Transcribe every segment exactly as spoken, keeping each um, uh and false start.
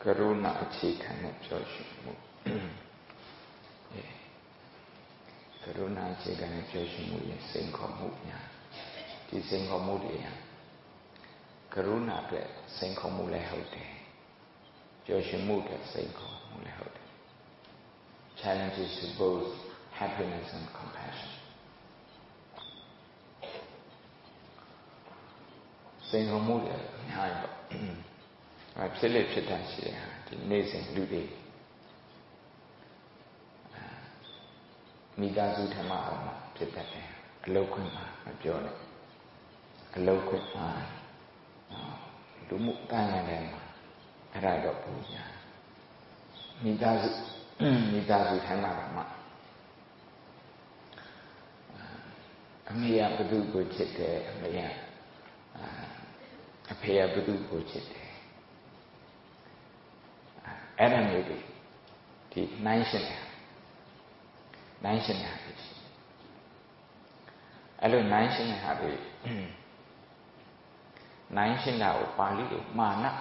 Karuna achikane pyoshimu. Karuna achikane pyoshimu ye singkomu nya. Di singkomu dia. Karuna pe singkomu le hote. Pyoshimu ke singkomu le hote. Challenges to both happiness and compassion. Singkomu dia nyai ba. ဖြစ်လေဖြစ်တာရှိတယ်ဒီနေ့စဉ်လူတွေမိသားစုထမအောင်ဖြစ်တတ်တယ်အလုတ်ခွင့်မှာမပြောနဲ့အလုတ်ခွင့်မှာလူမှုတန်းရတယ်မှာအဲ့ဒါတော့ပူညာမိသားစုမိသားစုထမအောင်မှာအမေကဘုသူ့ကိုချစ်တယ်အမေကအဖေကဘုသူ့ကိုချစ်တယ်အဲ့ဒါမျိုးတွေဒီနိုင်ရှင်တယ်နိုင်ရှင်တယ်အဲ့လိုနိုင်ရှင်တဲ့ဟာတွေနိုင်ရှင်တာကိုပါဠိလိုမာန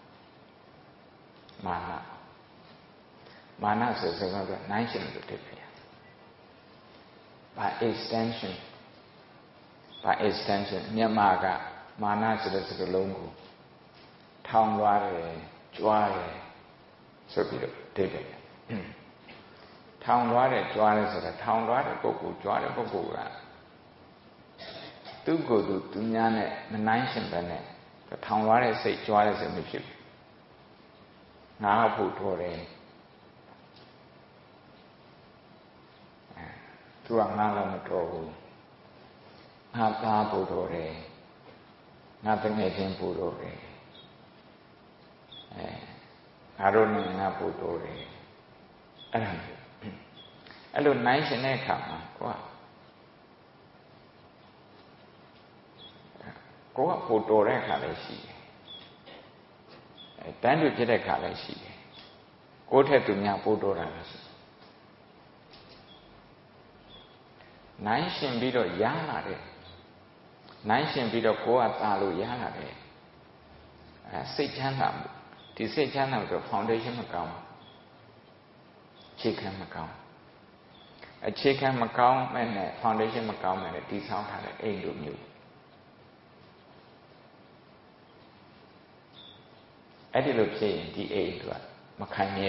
မာနမာနဆိုစကားကနိုင်ရှင်လို့တက်ပြရ by extension by extension မြန်မာကမာနဆိုတဲ့စကားလုံးကိုထောင်လွှားတယ်ကြွားတယ်ဆိုပြီးတော့ဒိဋ္ဌိထောင်လွှားတယ်ကြွားတယ်ဆိုတာထောင်လွှားတဲ့ပုဂ္ဂိုလ်ကြွားတဲ့ပုဂ္ဂိုလ်ကသူ့ကိုယ်သူသူများနဲ့မနိုင်ရှင်ပဲနဲ့ထောင်လွှားတဲ့စိတ်ကြွားတဲ့စိတ်မဖြစ်ဘူးငါဖို့တော်တယ်သူကငါလည်းမတော်ဘူးငါသားဖို့တော်တယ်ငါတငယ်ချင်းဖို့တော်တယ်အဲငါတို့နဲ့ငါဖို့တော်တယ်အဲ့ဒါအဲ့လိုနိုင်ရှင်တဲ့အခါမှာကိုကကိုကဖို့တော်တဲ့အခါလည်းရှိတယ်အဲတန်းတူဖြစ်တဲ့အခါလည်းရှိတယ်ကိုယ့်ထက်သူများဖို့တော်တာလည်းရှိတယ်နိုင်ရှင်ပြီးတော့ရလာတယ်နိုင်ရှင်ပြီးတော့ကိုကသာလို့ရလာတယ်အဲစိတ်ချမ်းသာမှုဒီစိတ်ချမ်းသာတော့ foundation မကောင်းအခြေခံမကောင်းအခြေခံမကောင်းမဲ့နဲ့ foundation မကောင်းမဲ့နဲ့တည်ဆောက်ထားတဲ့အိမ်လိုမျိုးအဲ့ဒီလိုဖြစ်ရင်ဒီအိမ်ကမခံမြဲ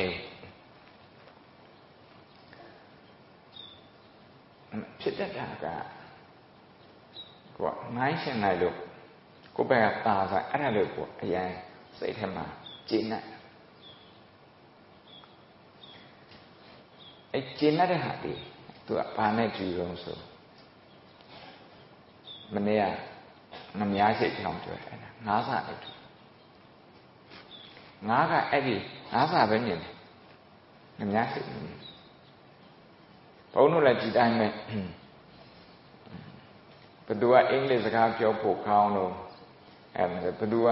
ဘူးဖြစ်တတ်တာကကိုကနိုင်ရှင်နိုင်လို့ကိုယ့်ဘက်ကตาစားအဲ့ဒါလို့ကိုအရင်စိတ်ထဲမှာကျေနပ်အဲ့ကျေနပ်တဲ့ဟာဒီသူကဘာနဲ့ကြည့်ရုံဆိုမနေ့ကမများရှိကြောင်းပြောတယ်ငါးစာနဲ့ငါးကအဲ့ဒီငါးစာပဲမြင်တယ်မများရှိဘူးဘုန်းတို့လည်းဒီတိုင်းပဲဘယ်သူကအင်္ဂလိပ်စကားပြောဖို့ကောင်းလို့အဲဘယ်သူက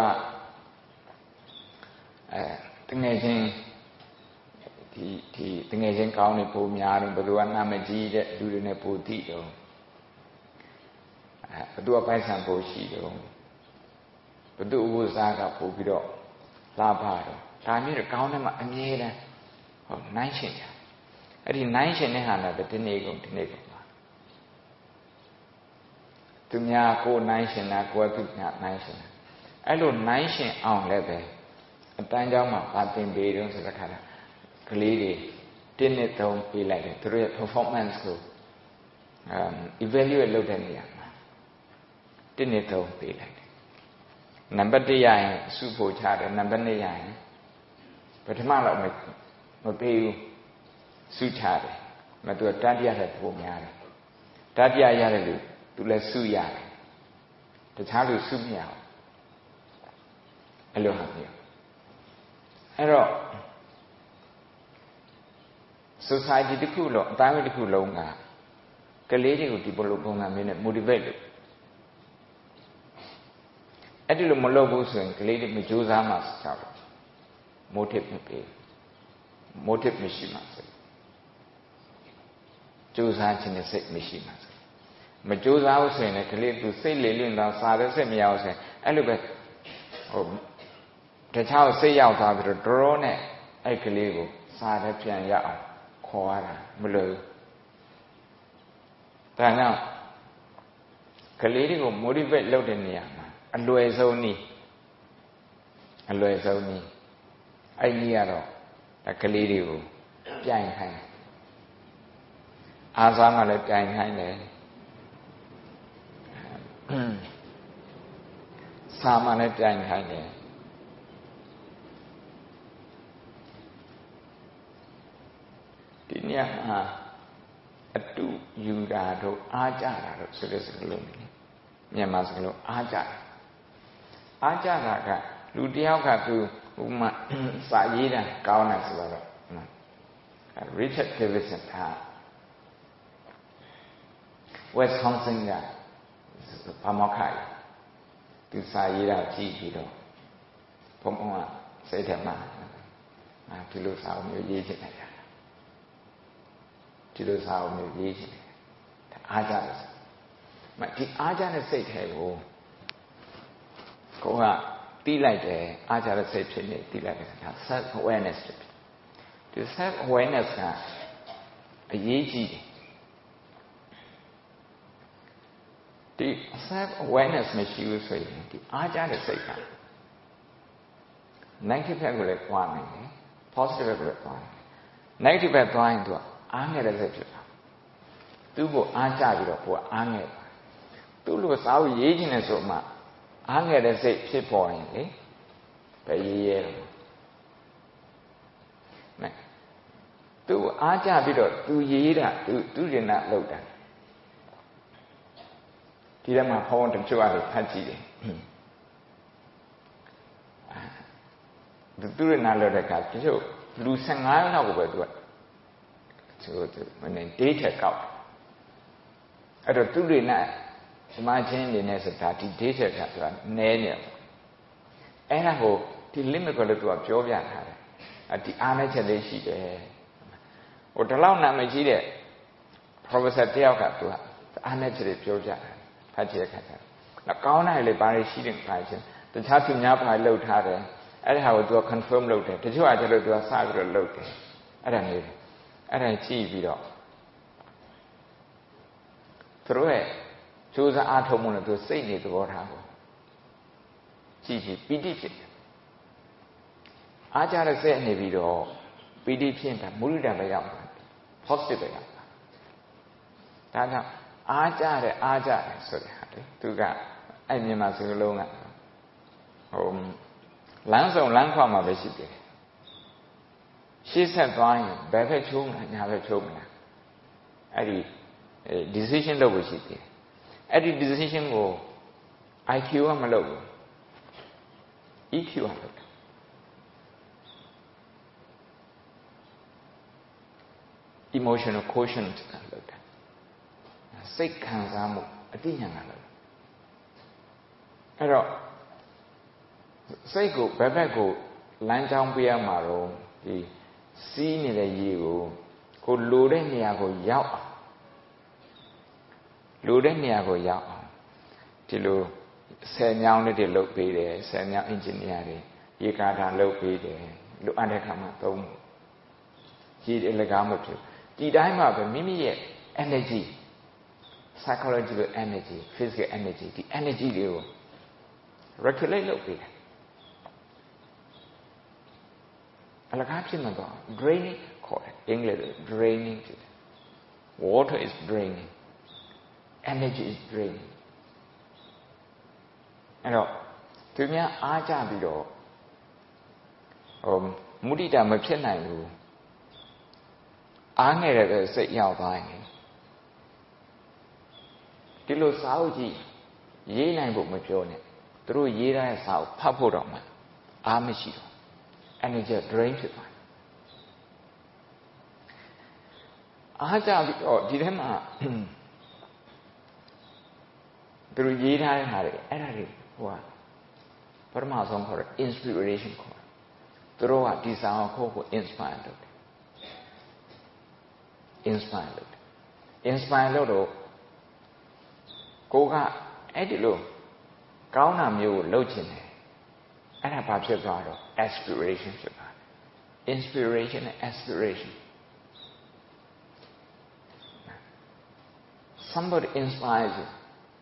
အဲတငယ်ချင်းဒီဒီတငယ်ချင်းကောင်းနေပုံများတော့ဘယ်သူကနာမကြီးတဲ့လူတွေနဲ့ပိုတိတော့အဲဘယ်သူကပိုက်ဆံပိုရှိတော့ဘယ်သူဥပ္ပစာကပို့ပြီးတော့လာပါတော့ဒါမျိုးကောင်းတဲ့မှာအမြဲတမ်းဟောနိုင်ရှင်ကြအဲ့ဒီနိုင်ရှင်တဲ့ဟာနဲ့ဒီနေ့ကုန်ဒီနေ့ကုန်ပါသူများကိုနိုင်ရှင်တာကိုယ်သူများနိုင်ရှင်တာအဲ့လိုနိုင်ရှင်အောင်လည်းပဲအတန်းเจ้าမှာပါတင်ပေးတော့ဆိုတဲ့ခါကကလေးတွေတင်းနဲ့သုံးပေးလိုက်တယ်သူတို့ရဲ့ performance ကို um evaluate လုပ်တဲ့နေရာမှာတင်းနဲ့သုံးပေးလိုက်တယ်နံပါတ်တစ်ရရင်စုဖို့ချတယ်နံပါတ်နှစ်ရရင်ပထမတော့မမပေးဘူးစုချတယ်မသူတတိယထက်ပိုများတယ်တတိယရတယ်လို့သူလည်းစုရတယ်တခြားလူစုမရဘူးအဲ့လိုဟာမျိုးအဲ့တော့ society တစ်ခုလုံးအတိုင်းအဝန်တစ်ခုလုံးကကလေးတွေကိုဒီလိုပုံစံမျိုးနဲ့ motivate လုပ်အဲ့ဒီလိုမလုပ်ဘူးဆိုရင်ကလေးတွေမကြိုးစားမှကြောက်တယ် motive မပေး motive မရှိမှဆိုကြိုးစားခြင်းနဲ့စိတ်မရှိမှဆိုမကြိုးစားဘူးဆိုရင်လည်းကလေးသူစိတ်လေလွင့်တော့စားတဲ့စိတ်မရဘူးဆိုရင်အဲ့လိုပဲဟိုတခြားစိတ်ရောက်သွားပြီးတော့တော်နဲ့အဲ့ကလေးကိုစားတဲ့ပြန်ရအောင်ခေါ်ရတာမလွယ်ဘူးဒါကြောင့်ကလေးတွေကို motivate လုပ်တဲ့နေရာမှာအလွယ်ဆုံးနည်းအလွယ်ဆုံးနည်းအဲ့နည်းကတော့ကလေးတွေကိုပြိုင်ခိုင်းအားစားမှလည်းပြိုင်ခိုင်းတယ်စားမှလည်းပြိုင်ခိုင်းတယ်ဒီနေရာမှာအတူယူတာတို့အားကြတာတို့ဆိုတဲ့စကားလုံးတွေမြန်မာစကားလုံးအားကြတာအားကြတာကလူတယောက်ကသူဥမာစာရေးတာကောင်းတယ်ဆိုတော့ Richard Davidson က Wisconsin ကဘာမောက်ခိုင်သူစာရေးတာကြည့်ပြီးတော့ဘုံဘုံကစိတ်ထဲမှာအာဒီလိုစာအုပ်မျိုးရေးချင်တယ်ဒီလိုစာအုပ်မျိုးရေးချင်တယ်အားကြတယ်မဒီအားကြတဲ့စိတ်ထဲကိုကိုကတီးလိုက်တယ်အားကြတဲ့စိတ်ဖြစ်နေတီးလိုက်တယ်ဒါ self awareness ဖြစ်တယ်ဒီ self awareness ကအရေးကြီးတယ်ဒီ self awareness မရှိဘူးဆိုရင်ဒီအားကြတဲ့စိတ်က negative ဘက်ကိုလည်းသွားနိုင်တယ် positive ဘက်ကိုလည်းသွားနိုင်တယ် negative ဘက်သွားရင်သူကအားငယ်တဲ့စိတ်ဖြစ်တာသူ့ကိုအားကြပြီးတော့ကိုကအားငယ်တယ်သူ့လိုစာအုပ်ရေးခြင်းနဲ့ဆိုမှအားငယ်တဲ့စိတ်ဖြစ်ပေါ်ရင်လေပဲရေးရဲတယ်မဲသူအားကြပြီးတော့သူရေးတာသူသူရင်နာလောက်တာဒီထဲမှာဖောင်းတချို့အားဖတ်ကြည့်တယ်သူသူရင်နာလောက်တဲ့ကတချို့လူဆယ်ငါးလောက်ကိုပဲသူကဆိုတော့မနေ့ date ကောက်အဲ့တော့သူတွေနဲ့စမချင်းနေနဲ့ဆိုတာဒီ date ကဆိုတာနဲနေတယ်အဲ့ဒါကိုဒီ limit ကိုလည်းသူကပြောပြထားတယ်အဒီအားနဲ့ချက်လေးရှိတယ်ဟိုဒီလောက်နာမည်ကြီးတဲ့ professor တယောက်ကသူကအားနဲ့ချက်လေးပြောပြတယ်ဖတ်ကြည့်တဲ့ခါကျတော့ကောင်းတယ်လေဘာတွေရှိတယ်ခါချင်းတခြားသူများဘာလှုပ်ထားတယ်အဲ့ဒါကိုသူက confirm လုပ်တယ်တချို့အကျတော့သူကစပြီးတော့လုပ်တယ်အဲ့ဒါမျိုးအဲ့ဒါကြည့်ပြီးတော့သူတို့ရဲ့ကြိုးစားအားထုတ်မှုနဲ့သူစိတ်နေသဘောထားကိုကြည့်ပြီးပီတိဖြစ်တယ်အားကြတဲ့စိတ်နေပြီးတော့ပီတိဖြစ်တာမုဒိတာပဲရောက်တာ positive ပဲရောက်တာဒါကြောင့်အားကြတဲ့အားကြတယ်ဆိုတဲ့ဟာလေသူကအဲ့မြန်မာစကားလုံးကဟိုလမ်းဆောင်လမ်းခွာမှာပဲရှိတယ်ရှေ့ဆက်သွားရင်ဘယ်ဘက်ချိုးမလဲညာဘက်ချိုးမလဲအဲ့ဒီ decision လုပ်ဖို့ရှိတယ်အဲ့ဒီ decision ကို I Q ကမလုပ်ဘူး E Q ကလုပ်တယ် emotional quotient ကလုပ်တယ်စိတ်ခံစားမှုအသိဉာဏ်ကလုပ်တယ်အဲ့တော့စိတ်ကိုဘယ်ဘက်ကိုလမ်းကြောင်းပေးရမှာတော့ဒီစီးနေတဲ့ရေကိုကိုလိုတဲ့နေရာကိုရောက်အောင်လိုတဲ့နေရာကိုရောက်အောင်ဒီလိုဆယ်မြောင်းလေးတွေလုပ်ပေးတယ်ဆယ်မြောင်း engineer တွေရေကာတာလုပ်ပေးတယ်လိုအပ်တဲ့ခါမှာသုံးရေတွေလကားမဖြစ်ဒီတိုင်းမှာပဲမိမိရဲ့ energy psychological energy physical energy ဒီ energy တွေကို regulate လုပ်ပေးတယ်အလကားဖြစ်မှာတော့ draining ခေါ်တယ်အင်္ဂလိပ်လို draining ဖြစ်တယ် water is draining energy is draining အဲ့တော့သူများအားကြပြီးတော့ဟိုမုဒိတာမဖြစ်နိုင်ဘူးအားငယ်တဲ့စိတ်ရောက်သွားရင်ဒီလိုစာအုပ်ကြီးရေးနိုင်ဖို့မပြောနဲ့သူတို့ရေးတဲ့စာအုပ်ဖတ်ဖို့တော့မှအားမရှိတော့ energy drain ဖြစ်သွားတယ်အားကြပြီးတော့ဒီထဲမှာသူတို့ရေးထားတဲ့ဟာတွေအဲ့ဒါတွေဟိုကပထမဆုံးခေါ်တယ် inspiration ခေါ်တယ်သူတို့ကဒီစာအုပ်ကို inspire လုပ်တယ် inspire လုပ်တယ် inspire လုပ်တော့ကိုကအဲ့ဒီလိုကောင်းတာမျိုးကိုလုပ်ချင်တယ်အဲ့ဒါဘာဖြစ်သွားတော့ aspiration ဖြစ်သွား inspiration and aspiration somebody inspires you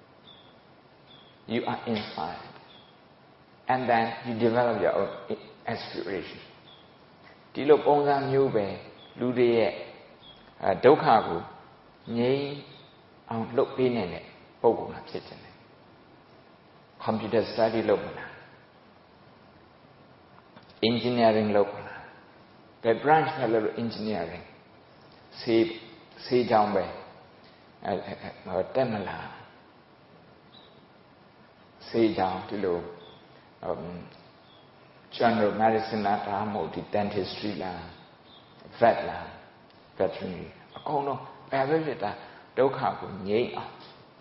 you are inspired and then you develop your own aspiration ဒီလိုပုံစံမျိုးပဲလူတွေရဲ့ဒုက္ခကိုငြိမ်းအောင်လုပ်ပေးနေတဲ့ပုံပုံမှာဖြစ်တယ် computer study လုပ်မလား engineering လုပ်မလားဘယ် branch နဲ့လုပ် engineering စေစေကြောင်းပဲအဲတက်မလားစေကြောင်းဒီလို general medicine လားဒါမှမဟုတ်ဒီ dentistry လား vet လား veterinary အကုန်လုံးဘယ်ပဲဖြစ်တာဒုက္ခကိုငြိမ်းအောင်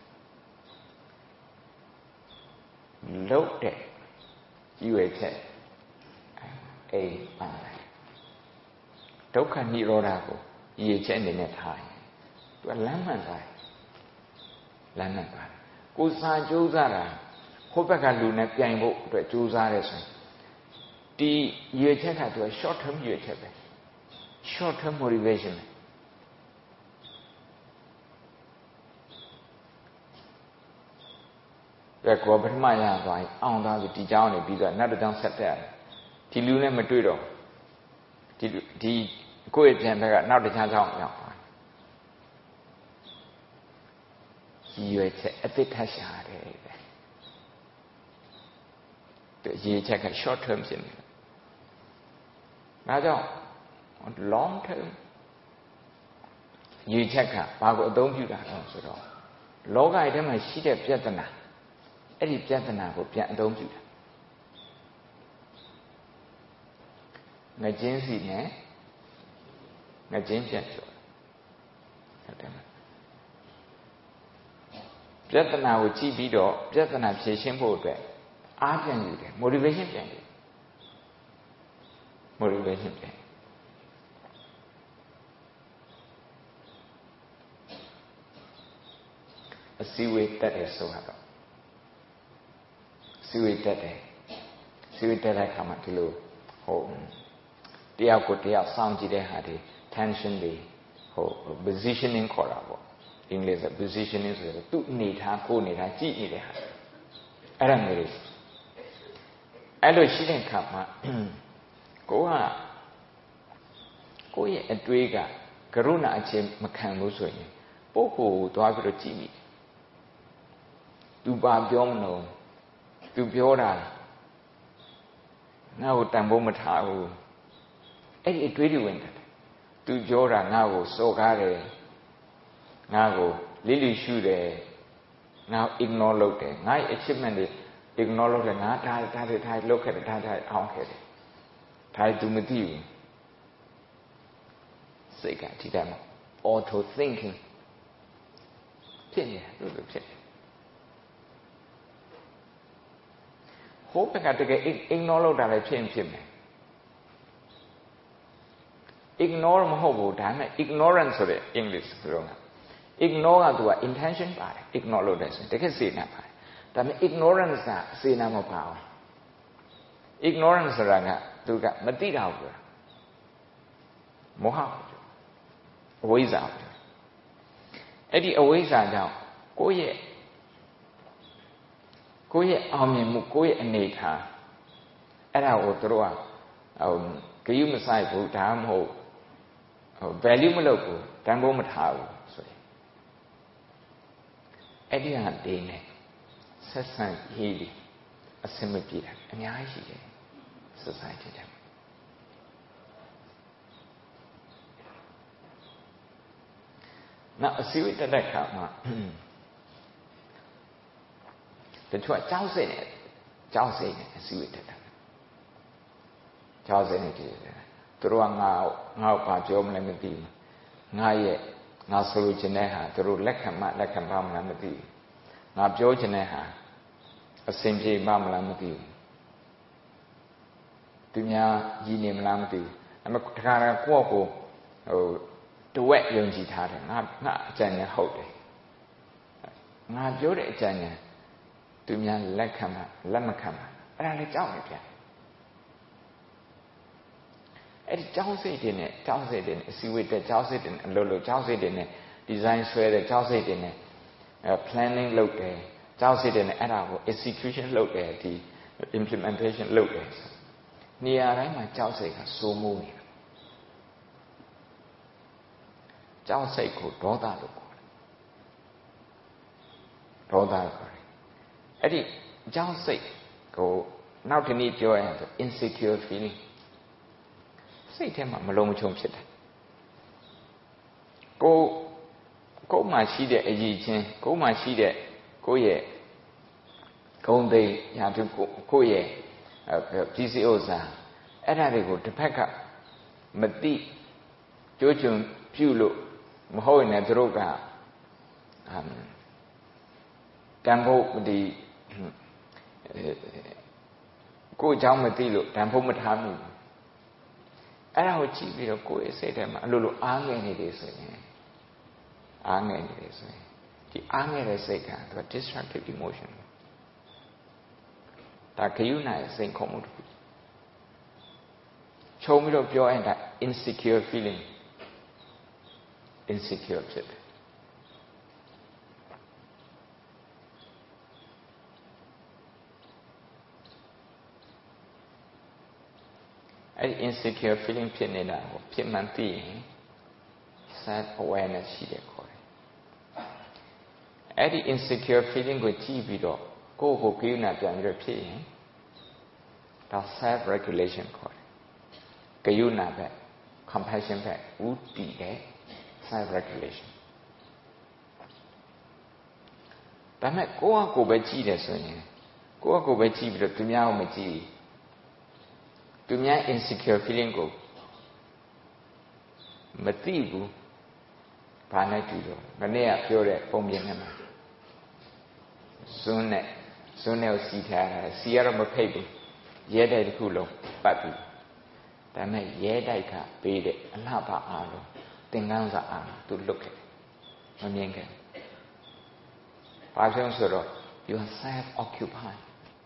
လုပ်တဲ့ရွေချက်အိမ်ပါတယ်ဒုက္ခនិရောဓကိုရည်ချက်အနေနဲ့ထားရင်သူကလမ်းမှန်သွားတယ်လမ်းမှန်သွားတယ်ကိုယ်စာကြိုးစားတာဟိုဘက်ကလူနဲ့ပြိုင်ဖို့အတွက်ကြိုးစားရဲဆိုရင်ဒီရည်ချက်ကသူက short term ရည်ချက်ပဲ short term motivation ပဲကောပထမရသွားရင်အောင်သွားပြီဒီเจ้าနေပြီးတော့နောက်တစ်เจ้าဆက်တက်ရတယ်ဒီလူနဲ့မတွေ့တော့ဒီဒီကိုယ့်ရဲ့ပြန်ဘက်ကနောက်တစ်เจ้าเจ้าရောက်သွားရည်ရွယ်ချက်အသစ်ထပ်ရှာတယ်ပဲဒီရည်ချက်က short term ဖြစ်နေတယ်ဒါကြောင့် long term ရည်ချက်ကဘာကိုအသုံးပြုတာလဲဆိုတော့လောကရဲ့ထဲမှာရှိတဲ့ပြဿနာအဲ့ဒီပြဿနာကိုပြန်အသုံးပြုတာငကျင်းစီနဲ့ငကျင်းပြန်ကျော်ဟုတ်တယ်မပြဿနာကိုကြည့်ပြီးတော့ပြဿနာဖြေရှင်းဖို့အတွက်အားပြန်ယူတယ် motivation ပြန်ယူ motivation ပြန်အစည်းအဝေးတက်တယ်ဆိုတော့စီဝေတက်တယ်စီဝေတက်တဲ့အခါမှာဒီလိုဟိုတယောက်ကိုတယောက်စောင့်ကြည့်တဲ့ဟာဒီ tension တွေဟို positioning ခေါ်တာပေါ့အင်္ဂလိပ်ဆို positioning ဆိုတော့သူ့အနေထားကိုယ်အနေထားကြည့်နေတဲ့ဟာအဲ့ဒါမျိုးတွေအဲ့လိုရှိတဲ့အခါမှာကိုကကိုယ့်ရဲ့အတွေးကကရုဏာအချင်းမခံဘူးဆိုရင်ပုဂ္ဂိုလ်ကိုသွားပြီးတော့ကြည့်မိသူပါပြောမလို့သူပြောတာငါ့ကိုတန်ဖိုးမထားဘူးအဲ့ဒီအတွေးတွေဝင်တယ်သူပြောတာငါ့ကိုစော်ကားတယ်ငါ့ကိုလိလိရှုတယ်ငါ့ ignore လုပ်တယ်ငါ့ရဲ့ achievement တွေ ignore လုပ်တယ်ငါဒါဒါတွေဒါလုပ်ခဲ့တယ်ဒါဒါအောင်ခဲ့တယ်ဒါသူမသိဘူးစိတ်ကဒီတိုင်းမှာ auto thinking ဖြစ်နေတယ်လို့ဖြစ်တယ်ဟိုဘက်ကတကယ် ignore လုပ်တာလည်းဖြစ်ရင်ဖြစ်မယ် ignore မဟုတ်ဘူးဒါပေမဲ့ ignorance ဆိုတဲ့ English ပြောတာ ignore ကသူက intention ပါတယ် ignore လုပ်တယ်ဆိုရင်တကယ်စေနာပါတယ်ဒါပေမဲ့ ignorance ကစေနာမပါဘူး ignorance ဆိုတာကသူကမသိတာဘူးမောဟအဝိဇ္ဇာအဲ့ဒီအဝိဇ္ဇာကြောင့်ကိုယ့်ရဲ့ကိုယ့်ရဲ့အောင်မြင်မှုကိုယ့်ရဲ့အနေထားအဲ့ဒါကိုတို့ကဟိုဂရုမစိုက်ဘူးဒါမှမဟုတ်ဟို value မလုပ်ဘူးတန်ဖိုးမထားဘူးဆိုရင်အဲ့ဒီဟာတင်းနေဆက်ဆံရေးအစင်မပြေတာအများကြီးရှိတယ် society တဲ့နောက်အစည်းအဝေးတက်တဲ့အခါမှာတချို့ကြောက်စိတ်နဲ့ကြောက်စိတ်နဲ့အစည်းအဝေးတက်တာကြောက်စိတ်နဲ့ကြည့်တယ်သူတို့ကငါငါ့ဘာပြောမလဲမသိဘူးငါရဲ့ငါဆိုလိုချင်တဲ့ဟာသူတို့လက်ခံမှလက်ခံပါမလားမသိဘူးငါပြောချင်တဲ့ဟာအစဉ်ပြေပါမလားမသိဘူးသူများရည်နေမလားမသိဘူးအဲ့မဲ့တခါတည်းကိုယ့်ကိုဟိုတဝက်ယုံကြည်ထားတယ်ငါငါအကြံဉာဏ်ဟုတ်တယ်ငါပြောတဲ့အကြံဉာဏ်သူများလက်ခံမှလက်မခံမှအဲ့ဒါလည်းကြောက်နေပြန်အဲ့ဒီကြောင်းစိတ်တွေနဲ့ကြောင်းစိတ်တွေနဲ့အစီဝေးတဲ့ကြောင်းစိတ်တွေအလုပ်လုပ်ကြောင်းစိတ်တွေနဲ့ design ဆွဲတဲ့ကြောင်းစိတ်တွေနဲ့ planning လုပ်တယ်ကြောင်းစိတ်တွေနဲ့အဲ့ဒါကို execution လုပ်တယ်ဒီ implementation လုပ်တယ်နေရာတိုင်းမှာကြောင်းစိတ်ကစိုးမိုးနေတာကြောင်းစိတ်ကိုဒေါသလို့ခေါ်တယ်ဒေါသလို့ခေါ်တယ်အဲ့ဒီကြောင်းစိတ်ကိုနောက်တစ်နည်းပြောရရင် insecure feeling စိတ်ထဲမှာမလုံးမချုံဖြစ်တယ်ကိုကိုယ်မှရှိတဲ့အရေးချင်းကိုယ်မှရှိတဲ့ကိုယ့်ရဲ့ဂုဏ်သိက္ခာသူကိုယ့်ရဲ့ပြည်စည်းဥစ္စာအဲ့ဒါတွေကိုတစ်ဖက်ကမသိကြိုးကျွံပြုလို့မဟုတ်ရင်လည်းသူတို့ကတန်ဖို့ဒီကိုယ်အကြောင်းမသိလို့တန်ဖို့မထားမိဘူးအဲ့ဒါကိုကြည့်ပြီးတော့ကိုယ့်ရဲ့စိတ်ထဲမှာအလိုလိုအားငယ်နေတယ်ဆိုရင်အားငယ်နေတယ်ဆိုရင်ဒီအားငယ်တဲ့စိတ်ကသူက destructive emotion ဒါခရုဏာရဲ့စိတ်ခုံမှုတစ်ခုခြုံပြီးတော့ပြောရင်ဒါ insecure feeling insecure ဖြစ်တယ်အဲ့ဒီ insecure feeling ဖြစ်နေတာကိုဖြစ်မှန်သိရင် self awareness ရှိတယ်ခေါ်တယ်အဲ့ဒီ insecure feeling ကိုကြည့်ပြီးတော့ကိုယ့်ကိုယ်ကိန်းနာပြန်ပြီးတော့ဖြစ်ရင်ဒါ self regulation ခေါ်တယ်ကိန်းနာပဲ compassion ပဲဥတည်တဲ့ self regulation ဒါမဲ့ကိုယ့်အကိုယ်ပဲကြည့်တယ်ဆိုရင်ကိုယ့်အကိုယ်ပဲကြည့်ပြီးတော့သူများကိုမကြည့်သူများ insecure feeling ကိုမသိဘူးဘာနဲ့ကြည့်တော့မနေ့ကပြောတဲ့ပုံပြင်ထဲမှာဇွန်းနဲ့ဇွန်းနဲ့ကိုစီထားတာစီကတော့မဖိတ်ဘူးရဲတိုက်တစ်ခုလုံးပတ်ပြီးဒါမဲ့ရဲတိုက်ကပေးတဲ့အလှပအားလုံးသင်္ကန်းစာအားသူလွတ်ခဲ့မမြင်ခဲ့ဘာဖြစ်လို့ဆိုတော့ you are self occupied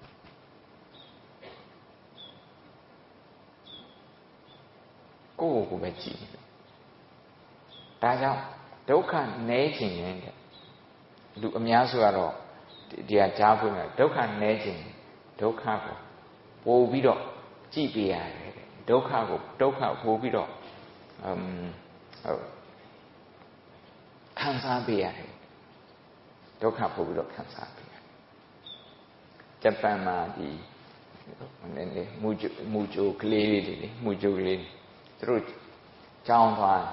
ကိုယ့်ကိုယ်ပဲကြည့်တယ်ဒါကြောင့်ဒုက္ခနည်းခြင်းရင်တဲ့လူအများစုကတော့ဒီဟာကြားဖို့မယ်ဒုက္ခနည်းခြင်းဒုက္ခကိုပို့ပြီးတော့ကြည့်ပြရတယ်တဲ့ဒုက္ခကိုဒုက္ခပို့ပြီးတော့အမ်ဟုတ်ခံစားပြရတယ်ဒုက္ခပို့ပြီးတော့ခံစားပြရတယ်ဂျပန်မှာဒီနည်းနည်းမူဂျိုမူဂျိုကလေးတွေလေမူဂျိုကလေးသူတို့ကြောင်းသွား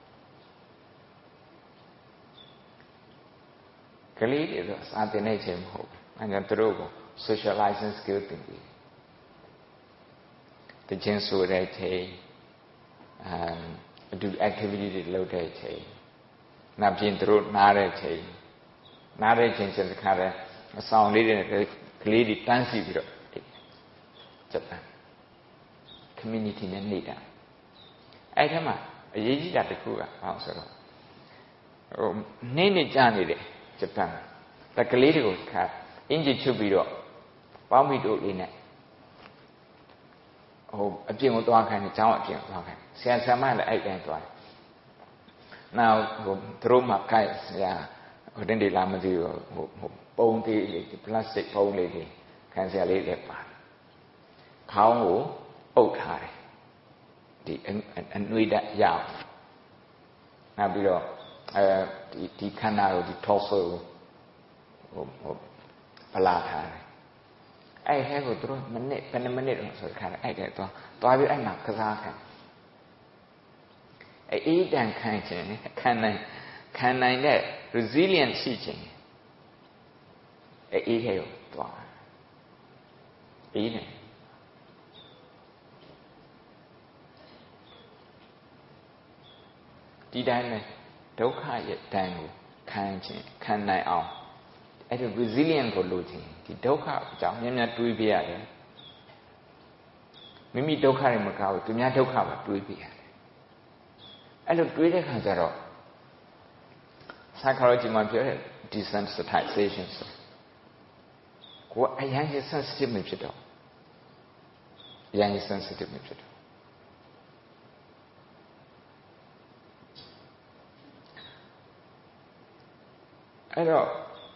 ကလေးတွေဆိုစာသင်နေခြင်းမဟုတ်ဘူးအဲဒါသူတို့ကို socializing skill သင်ပြီးတခြင်းဆိုတဲ့ချိန်အတူ activity တွေလုပ်တဲ့ချိန်နောက်ပြင်သူတို့နားတဲ့ချိန်နားတဲ့ချိန်စတဲ့ခါတဲ့အဆောင်လေးတွေနဲ့ကလေးတွေတန်းစီပြီးတော့ဂျပန် community နဲ့နေတာအဲ့ထက်မှအရေးကြီးတာတစ်ခုကဘာလို့ဆိုတော့ဟိုနေ့နေ့ကြာနေတယ်ဂျပန်ဒါကလေးတွေကိုခါအင်ဂျီချုပ်ပြီးတော့ပေါင်းမိတို့လေးနဲ့ဟိုအပြင်ကိုသွားခိုင်းတယ်ကျောင်းအပြင်ကိုသွားခိုင်းဆရာဆရာမလည်းအဲ့တိုင်းသွားတယ်နောက်ဟိုသူတို့မှကိုက်ဆရာဟိုတင်းတွေလာမသိဘူးဟိုဟိုပုံသေးလေးပလတ်စတစ်ပုံလေးတွေခံဆရာလေးလည်းပါခေါင်းကိုအုပ်ထားတယ်ဒီအနှွေးတက်ရအောင်နောက်ပြီးတော့အဲဒီဒီခန္ဓာကိုဒီ torso ကိုဟိုဟိုပလာထားတယ်အဲ့ဟဲကိုသူတို့မိနစ်ဘယ်နှမိနစ်တော့ဆိုခါအဲ့တဲ့သွားသွားပြီးအဲ့မှာကစားခံအဲ့အေးတန်ခံခြင်းခံနိုင်ခံနိုင်တဲ့ resilient ရှိခြင်းအဲ့အေးဟဲကိုသွားအေးနေဒီတိုင်းပဲဒုက္ခရဲ့တန်ကိုခံခြင်းခံနိုင်အောင်အဲ့ဒီ resilient ကိုလိုချင်ဒီဒုက္ခအကြောင်းများများတွေးပြရတယ်မိမိဒုက္ခတွေမကောက်ဘူးသူများဒုက္ခပါတွေးပြရတယ်အဲ့လိုတွေးတဲ့ခါကျတော့ psychology မှာပြောတဲ့ desensitization ဆိုကိုအရင်က sensitive မဖြစ်တော့အရင်က sensitive မဖြစ်တော့ I know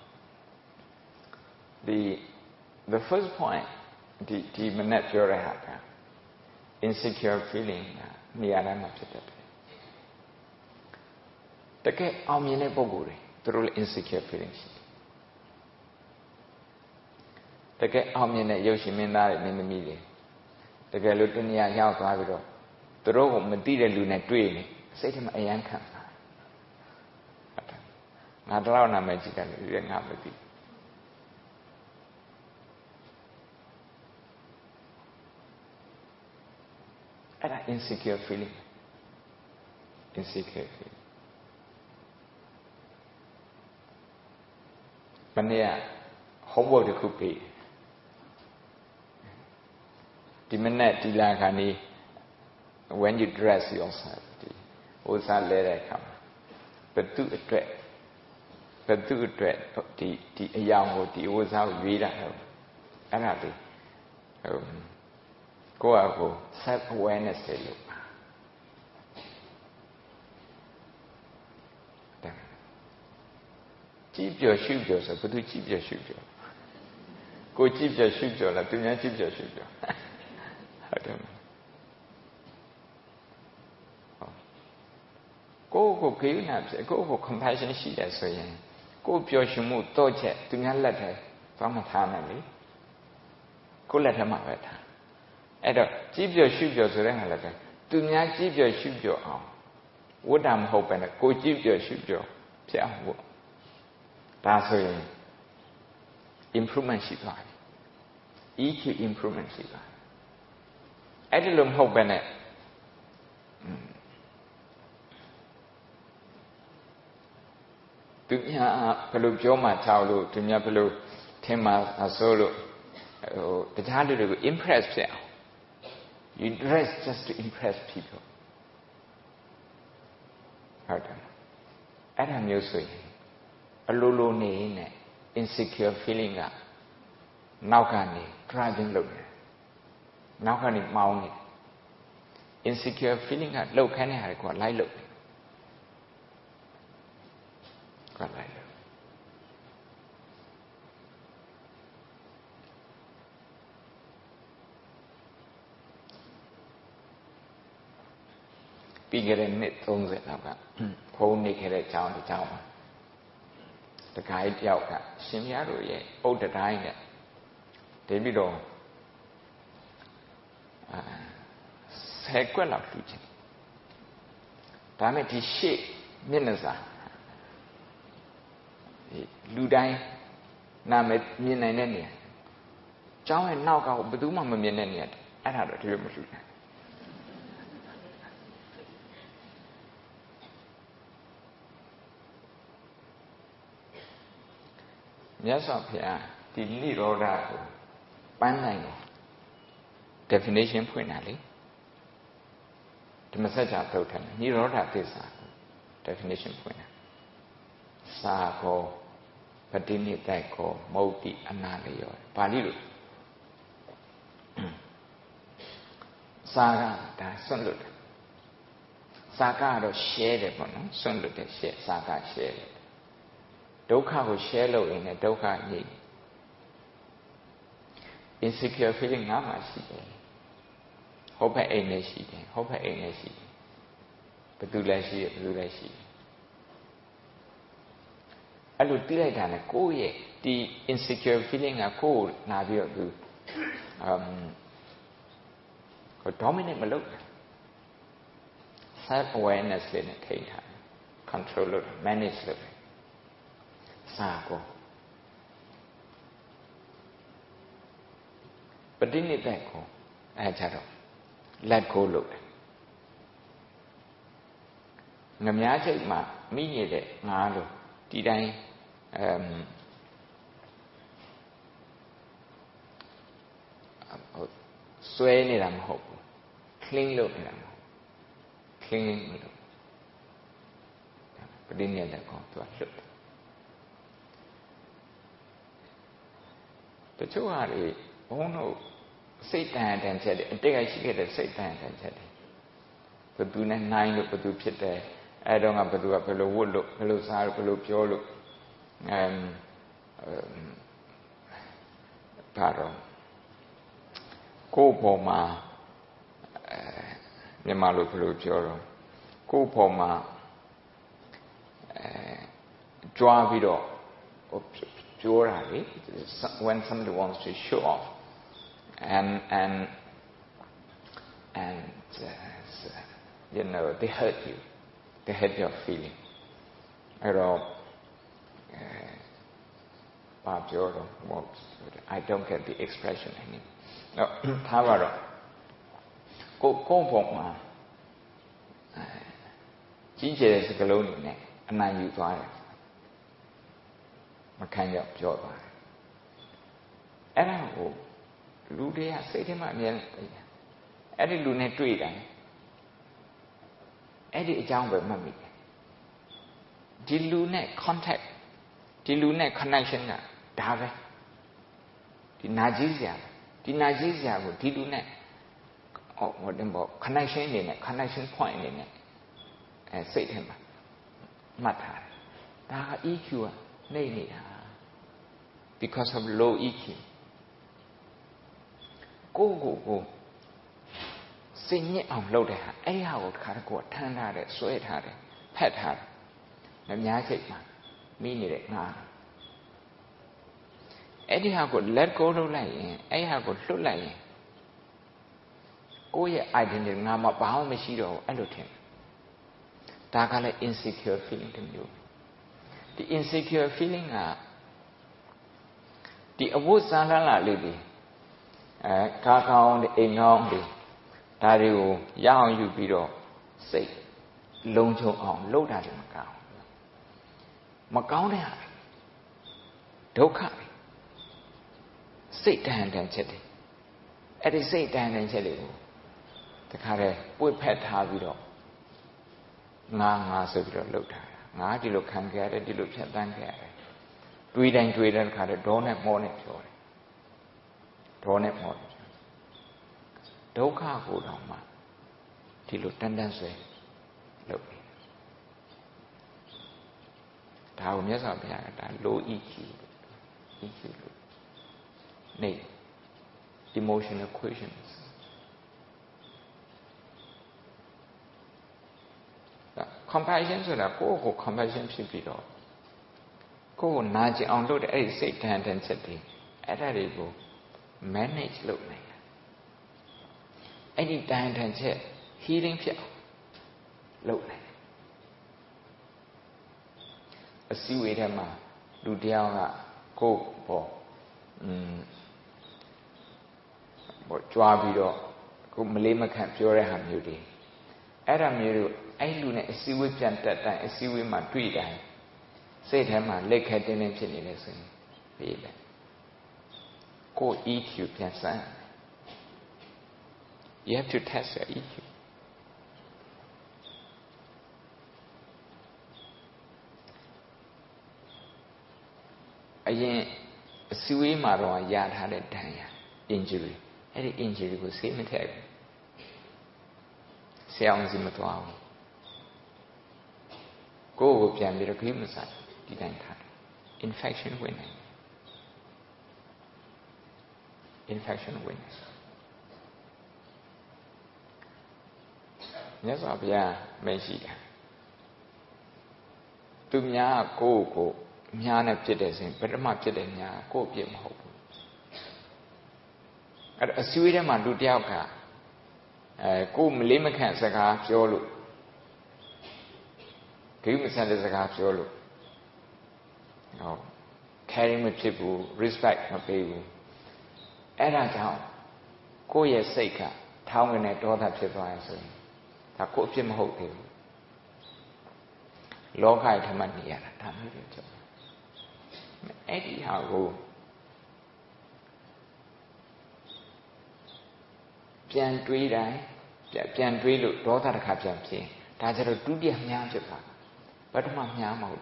the the first point the the minute pure haka insecure feelingနေရာတိုင်းမှာဖြစ်တတ်တယ်တကယ်အောင်မြင်တဲ့ပုဂ္ဂိုလ်တွေသူတို့လည်း insecure feeling ရှိတယ်တကယ်အောင်မြင်တဲ့ရုပ်ရှင်မင်းသားတွေမင်းသမီးတွေတကယ်လို့တနည်းရောက်သွားပြီးတော့သူတို့ကမသိတဲ့လူနဲ့တွေ့နေစိတ်ထဲမှာအယမ်းခံစားငါတော့နာမည်ကြည့်တယ်လေငါမသိအဲ့ဒါ insecure feeling insecure feeling မနေ့က homework တစ်ခုပေးဒီမနေ့ဒီလာခါနေ when you dress yourself ဒီဥစားလဲတဲ့အခါဘယ်သူအတွက်ဘယ်သူအတွက်ဒီဒီအယောင်ကိုဒီဥစားကိုရွေးတာဟုတ်အဲ့ဒါလေးဟိုကိုယ့်အကို self awareness တွေလို့ကြည့်ပြောရှုပြောဆိုဘယ်သူကြည့်ပြောရှုပြောကိုကြည့်ပြောရှုပြောလားသူများကြည့်ပြောရှုပြောဟုတ်တယ်ကိုကိုကိန်းနာဖြစ်ကိုကို compassion ရှိတယ်ဆိုရင်ကိုပြောရှုမှုတော့ချက်သူများလက်ထဲသွားမထားနိုင်လေကိုလက်ထဲမှာပဲထားအဲ့တော့ကြည့်ပြောရှုပြောဆိုတဲ့ဟာလည်းပဲသူများကြည့်ပြောရှုပြောအောင်ဝတ္တမဟုတ်ပဲနဲ့ကိုကြည့်ပြောရှုပြောဖြစ်အောင်ပေါ့ဒါဆိုရင် improvement ရှိသွားတယ် E Q improvement ရှိသွားတယ်အဲ့ဒီလိုမဟုတ်ပဲနဲ့သူများဘယ်လိုပြောမှချောက်လို့သူများဘယ်လိုထင်မှဆိုလို့ဟိုတခြားလူတွေကို impress ဖြစ်အောင် you dress just to impress people ဟုတ်တယ်အဲ့ဒါမျိုးဆိုရင်အလိုလိုနေနဲ့ insecure feeling ကနောက်ကနေ driving လုပ်နေတယ်နောက်ကနေမောင်းနေတယ် insecure feeling ကလှုပ်ခမ်းတဲ့ဟာကိုလိုက်လုပ်တယ်ကလိုက်လို့ပြီးခဲ့တဲ့နှစ်သုံးဆယ်လောက်ကဖုန်းနေခဲ့တဲ့အကြောင်းတစ်ကြောင်းပါတခါကြီးတယောက်ကရှင်မြတ်တို့ရဲ့ဥဒ္ဒတိုင်းနဲ့တပြီးတော့အာဆယ်ကွက်လောက်လှူချင်ဒါမဲ့ဒီရှေ့မျက်နှာစာလူတိုင်းနာမည်မြင်နိုင်တဲ့နေရာကျောင်းရဲ့နောက်ကဘယ်သူမှမမြင်တဲ့နေရာအဲ့ဒါတော့ဒီလိုမလှူနိုင်မြတ်စွာဘုရားဒီနိရောဓကိုပန်းနိုင်တယ် definition ဖွင့်တာလေဓမ္မစကြာသုတ်ထံနိရောဓသစ္စာ definition ဖွင့်တာစာကောပတိနိတိုက်ကောမௌတိအနာလျောပါဠိလိုစာကဒါဆွန့်လွတ်တယ်စာကတော့ share တယ်ပေါ့နော်ဆွန့်လွတ်တယ် share စာက share တယ်ဒုက္ခကို share လုပ်ရင်လည်းဒုက္ခညိ insecure feeling ငါမှရှိတယ်ဟုတ်ပဲအိမ်နဲ့ရှိတယ်ဟုတ်ပဲအိမ်နဲ့ရှိတယ်ဘယ်သူလဲရှိတယ်ဘယ်သူလဲရှိတယ်အဲ့လိုသိလိုက်တာနဲ့ကိုယ့်ရဲ့ဒီ insecure feeling ကကိုယ်နာပြီးတော့သူ um ကို dominate မလုပ်ဘူး self awareness လေးနဲ့ထိထား control လုပ် manage လုပ်စာကိုပဋိနိဒတ်ကိုအဲကြတော့ let go လုပ်တယ်ငမြားချိတ်မှာမိနေတဲ့ငါလို့ဒီတိုင်းအမ်ဆွဲနေတာမဟုတ်ဘူး clean လုပ်နေတာမဟုတ် clean မလုပ်ပဋိနိဒတ်ကိုသူကလွတ်တယ်တချို့ဟာတွေဘုန်းတို့စိတ်တန်တန်ချက်တွေအတိတ်ကရှိခဲ့တဲ့စိတ်တန်တန်ချက်တွေဘယ်သူနဲ့နိုင်လို့ဘယ်သူဖြစ်တယ်အဲ့တော့ကဘယ်သူကဘယ်လိုဝတ်လို့ဘယ်လိုစားလို့ဘယ်လိုပြောလို့ um, um, pardon, ko poma, Yamalu Purujoro, ko poma, Joavido, purely, when somebody wants to show off, and and and uh, you know they hurt you, they hurt your feeling. I don't, uh, I don't get the expression anymore. No, however, go go for ma. Ginger is a colonial name, and I use it. My kind of job. And I go, Ludia said him, I mean, Eddie Lunet tree, Eddie John with Mummy. The Lunet contact, the Lunet connection, Dave, the Najizia, the Najizia with the Lunet, or what about connection in it, connection point in it, and said him, Mata, Da E Q. Because of low E Q. Go, go, go. Sing it on low there. A how cut a quart, tan at it, sweat at it, pet at it. The Nyasik, meaning it now. Eddie how could let go to lay, a how could look lay. Go ye, I didn't know about Machiro, I looked him. Takala insecure feeling to you. The insecure feeling are the awood salala lady, Kakao, the Engong, Dario, Yang you bedo, say, Lonjo on, load at Macau. Macau, they have Doka, sit down and chetty. At the sit down and chetty, the carre, would pet have it all. Nga so looked at. Nga di lo kan kya re di lo phat tan kya re twi dain twi den kha de do net mo net pyo re do net mo net dukha ko taw ma di lo tan tan swai lok ni da ko Myat Sawa Bhuya ka da low E Q E Q lo nei emotional quotients compassion so that go go compassion should be done. Go naji on load a say tan and city. At that go manage look like any tan and chat healing pure look like a seaweed hammer do down go for um what job you do go Malay camp pure ham you did. Adam you I do not see with Jan that I see with my tree die. Say him, I lake had an engine in his baby. Go E Q, yes, you have to test your E Q. Again, see with my yard had a injury. Any injury was same attack. Sounds in the twelve. Go up and be a cream side, didn't have infection winning. Infection winning. Yes, I'll be a Messi. To me, go, go, Miana Pittison, but a much in ya, go be a hope. At a Sweden man do Dialca, go Mlimaka Saka, Jolo. Give me send as a half your look. Oh, carrying with people, respect my people. And I tell, go ye sake, town and a daughter people answering. I coach him hope you. Log I to money at a time. Eddie, how go? Pian three die, Pian three look, daughter captain say, that's a two dear young Japan. But my young mode.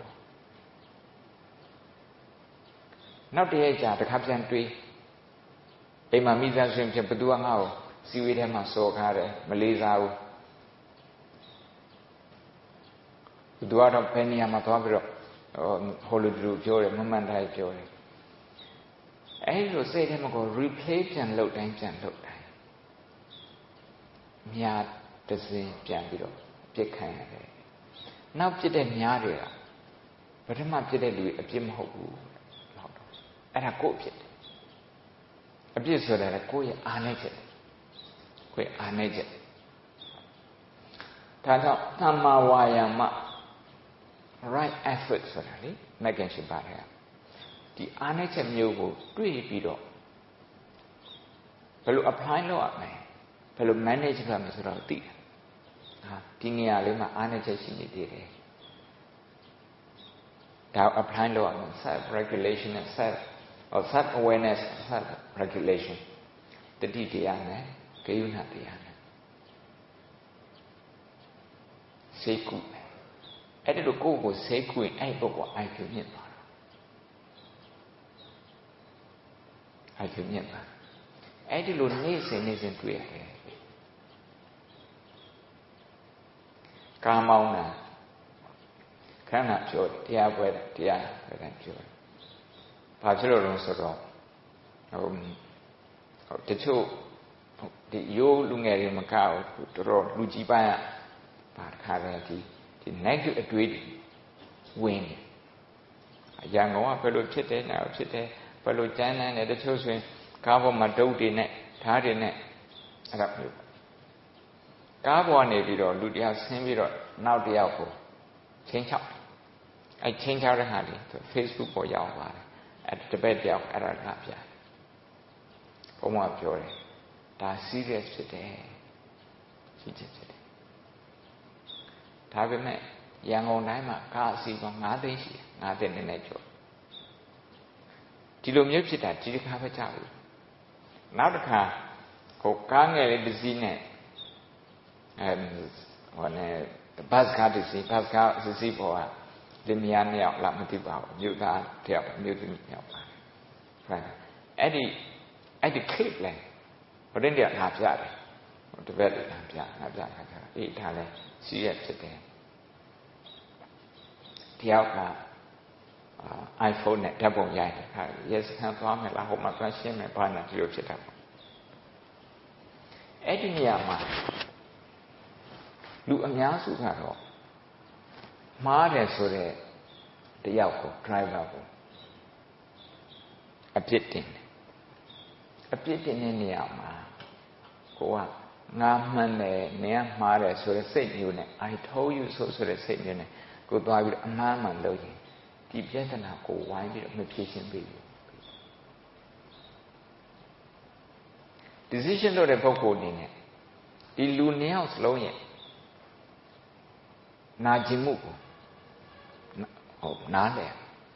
Not the age at the captain tree. A mamma swim to Padua now, see with him a so carry, Malaysia. The daughter of Penny Amatobro, ဟိုလိုဒီလိုပြောတယ်မမှန်တိုင်းပြောတယ်အဲ့လိုစိတ်ထဲမှာကို replay ပြန်လုပ်တိုင်းပြန်လုပ်တိုင်းမြားတစ်စင်းပြန်ပြီးတော့ပြစ်ခံရတယ်နောက်ပြစ်တဲ့မြားတွေကပထမပြစ်တဲ့လူအပြစ်မဟုတ်ဘူးဟုတ်တော့အဲ့ဒါကိုယ့်အပြစ်အပြစ်ဆိုတာကကိုယ့်ရဲ့အားနည်းချက်ကိုယ့်အားနည်းချက်ဒါကြောင့်သမ္မာဝါယာမ right effort ဆိုတာလေမက်ကင်ရှင်ပါတယ်ဒီအားနည်းချက်မျိုးကိုတွေ့ပြီးတော့ဘယ်လို apply လုပ်ရမလဲဘယ်လို manage လုပ်ရမလဲဆိုတော့သိတယ်ဟာဒီနေရာလေးမှာအားနည်းချက်ရှိနေသေးတယ်ဒါ apply လုပ်ရမယ် self regulation နဲ့ self or self awareness self regulation တတိတရားနဲ့ဂယုဏတရားနဲ့စိတ်ကူအဲ့ဒါလိုကိုယ့်ကိုစိတ်ကူရင်အဲ့ပုဂ္ဂိုလ် I Q မြင့်သွားတာ I Q မြင့်သွားအဲ့ဒီလိုနေ့စဉ်နေ့စဉ်တွေ့ရတယ်ကာမောင်းတာခဏပြောတရားပွဲတရားပဲပြောဘာဖြစ်လို့လဲဆိုတော့ဟိုဟိုတချို့ဒီရိုးလူငယ်တွေမကောက်တော်တော်လူကြီးပိုင်းอ่ะဘာတခါလဲဒီဒီ negative အတွေးဝင်တယ်အရာငေါကဘယ်လိုဖြစ်တယ်နာဖြစ်တယ်ဘယ်လိုကြမ်းတမ်းတယ်တချို့ဆိုရင်ကားပေါ်မှာဒုတ်တွေနဲ့ဓာတ်တွေနဲ့အဲ့ဒါမျိုးကားပေါ်နေပြီးတော့လူတယောက်ဆင်းပြီးတော့နောက်တယောက်ကိုချင်းချောက်အဲ့ချင်းချောက်တဲ့ဟာလေးသူ Facebook ပေါ်ရောက်ပါတယ်အဲ့တပည့်တယောက်အဲ့ဒါကပြဘုံကပြောတယ်ဒါ serious ဖြစ်တယ်ရှိချက်ဖြစ်တယ်ဒါပေမဲ့ရန်ကုန်တိုင်းမှာကားအစီးပေါင်း၅သိန်းရှိတယ်၅သိန်းနဲ့ကျော်ဒီလိုမျိုးဖြစ်တာဒီတစ်ခါပဲကြောက်ဘူးနောက်တစ်ခါဟိုကားငယ်လေးတစ်စီးနဲ့အဲဟိုနဲ့ဘတ်ကားတစ်စီးဘတ်ကားတစ်စီးပေါ်ကလင်မယားနှစ်ယောက်လာမသိပါဘူးမြို့သားတယောက်မြို့သမီးတယောက်ပါဟုတ်အဲ့ဒီအဲ့ဒီ clip လဲဟိုတင်းတယောက်လာပြတယ်ဟိုတပည့်တွေလာပြလာပြခါကျအေးဒါလဲစီးရဖြစ်တယ်တယောက်ကအာ iPhone နဲ့ဓာတ်ပုံရိုက်တယ်ခါ yes ခံသွားမယ်လားဟိုမှာသွားရှင်းမယ်ဘာညာဒီလိုဖြစ်တာပေါ့အဲ့ဒီနေရာမှာလူအများစုကတော့မှားတယ်ဆိုတဲ့တယောက်ကို driver ကိုအပြစ်တင်တယ်အပြစ်တင်တဲ့နေရာမှာကိုကငါမှန်တယ်နင်ကမှားတယ်ဆိုတဲ့စိတ်မျိုးနဲ့ I told you so ဆိုတဲ့စိတ်မျိုးနဲ့ကိုသွားပြီးအမှားမှန်လုပ်ရင်ဒီပြဿနာကိုဝိုင်းပြီးတော့မဖြေရှင်းပေးဘူး decision လုပ်တဲ့ပုဂ္ဂိုလ်အနေနဲ့ဒီလူနှစ်ယောက်စလုံးရဲ့နာကျင်မှုကိုဟုတ်နားလည်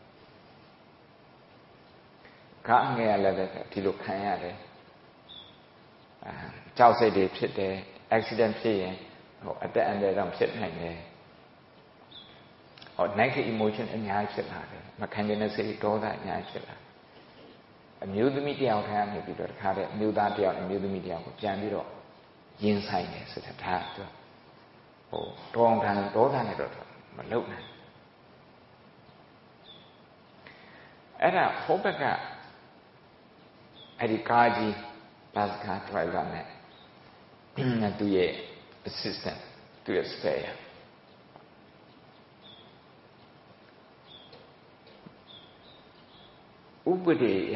ကားငယ်ရလည်းပဲဒီလိုခံရတယ်အဲကြောက်စိတ်တွေဖြစ်တယ် accident ဖြစ်ရင်ဟိုအသက်အန္တရာယ်တော့ဖြစ်နိုင်တယ်ဟော negative emotion အများကြီးဖြစ်လာတယ်မခံနိုင်တဲ့စိတ်ဒေါသအများကြီးဖြစ်လာအမျိုးသမီးတယောက်ထဲကနေပြီးတော့တခါတည်းအမျိုးသားတယောက်အမျိုးသမီးတယောက်ကိုပြန်ပြီးတော့ရင်ဆိုင်တယ်ဆိုတာဒါသူဟိုတောင်းတန်ဒေါသနဲ့တော့မလုပ်နိုင်အဲ့ဒါဟိုဘက်ကအဲ့ဒီကားကြီးဘတ်ကား driver နဲ့သူရဲ့ assistant သူရဲ့ spareဥပဒေရ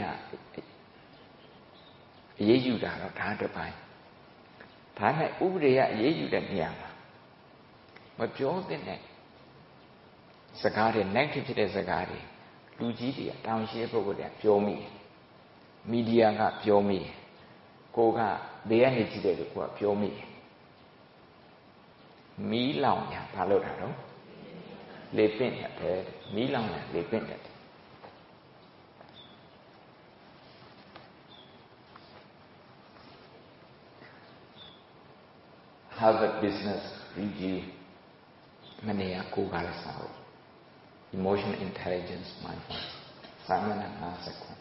အရေးယူတာတော့ဒါတစ်ပိုင်းဒါနဲ့ဥပဒေရအရေးယူတဲ့နေရာမှာမပြောသင့်တဲ့စကားတွေ negative ဖြစ်တဲ့စကားတွေလူကြီးတွေကတောင်ရှိတဲ့ပုဂ္ဂိုလ်တွေကပြောမိတယ်မီဒီယာကပြောမိတယ်ကိုကဘေးကနေကြည့်တယ်လို့ကိုကပြောမိတယ်မီးလောင်ညာဘာလို့တာတော့လေပင့်တယ်မီးလောင်ညာလေပင့်တယ်Harvard Business Review မနေ့ကကိုကလည်းစာအုပ် Emotional Intelligence Mindfulness စာမျက်နှာ၅၀ခု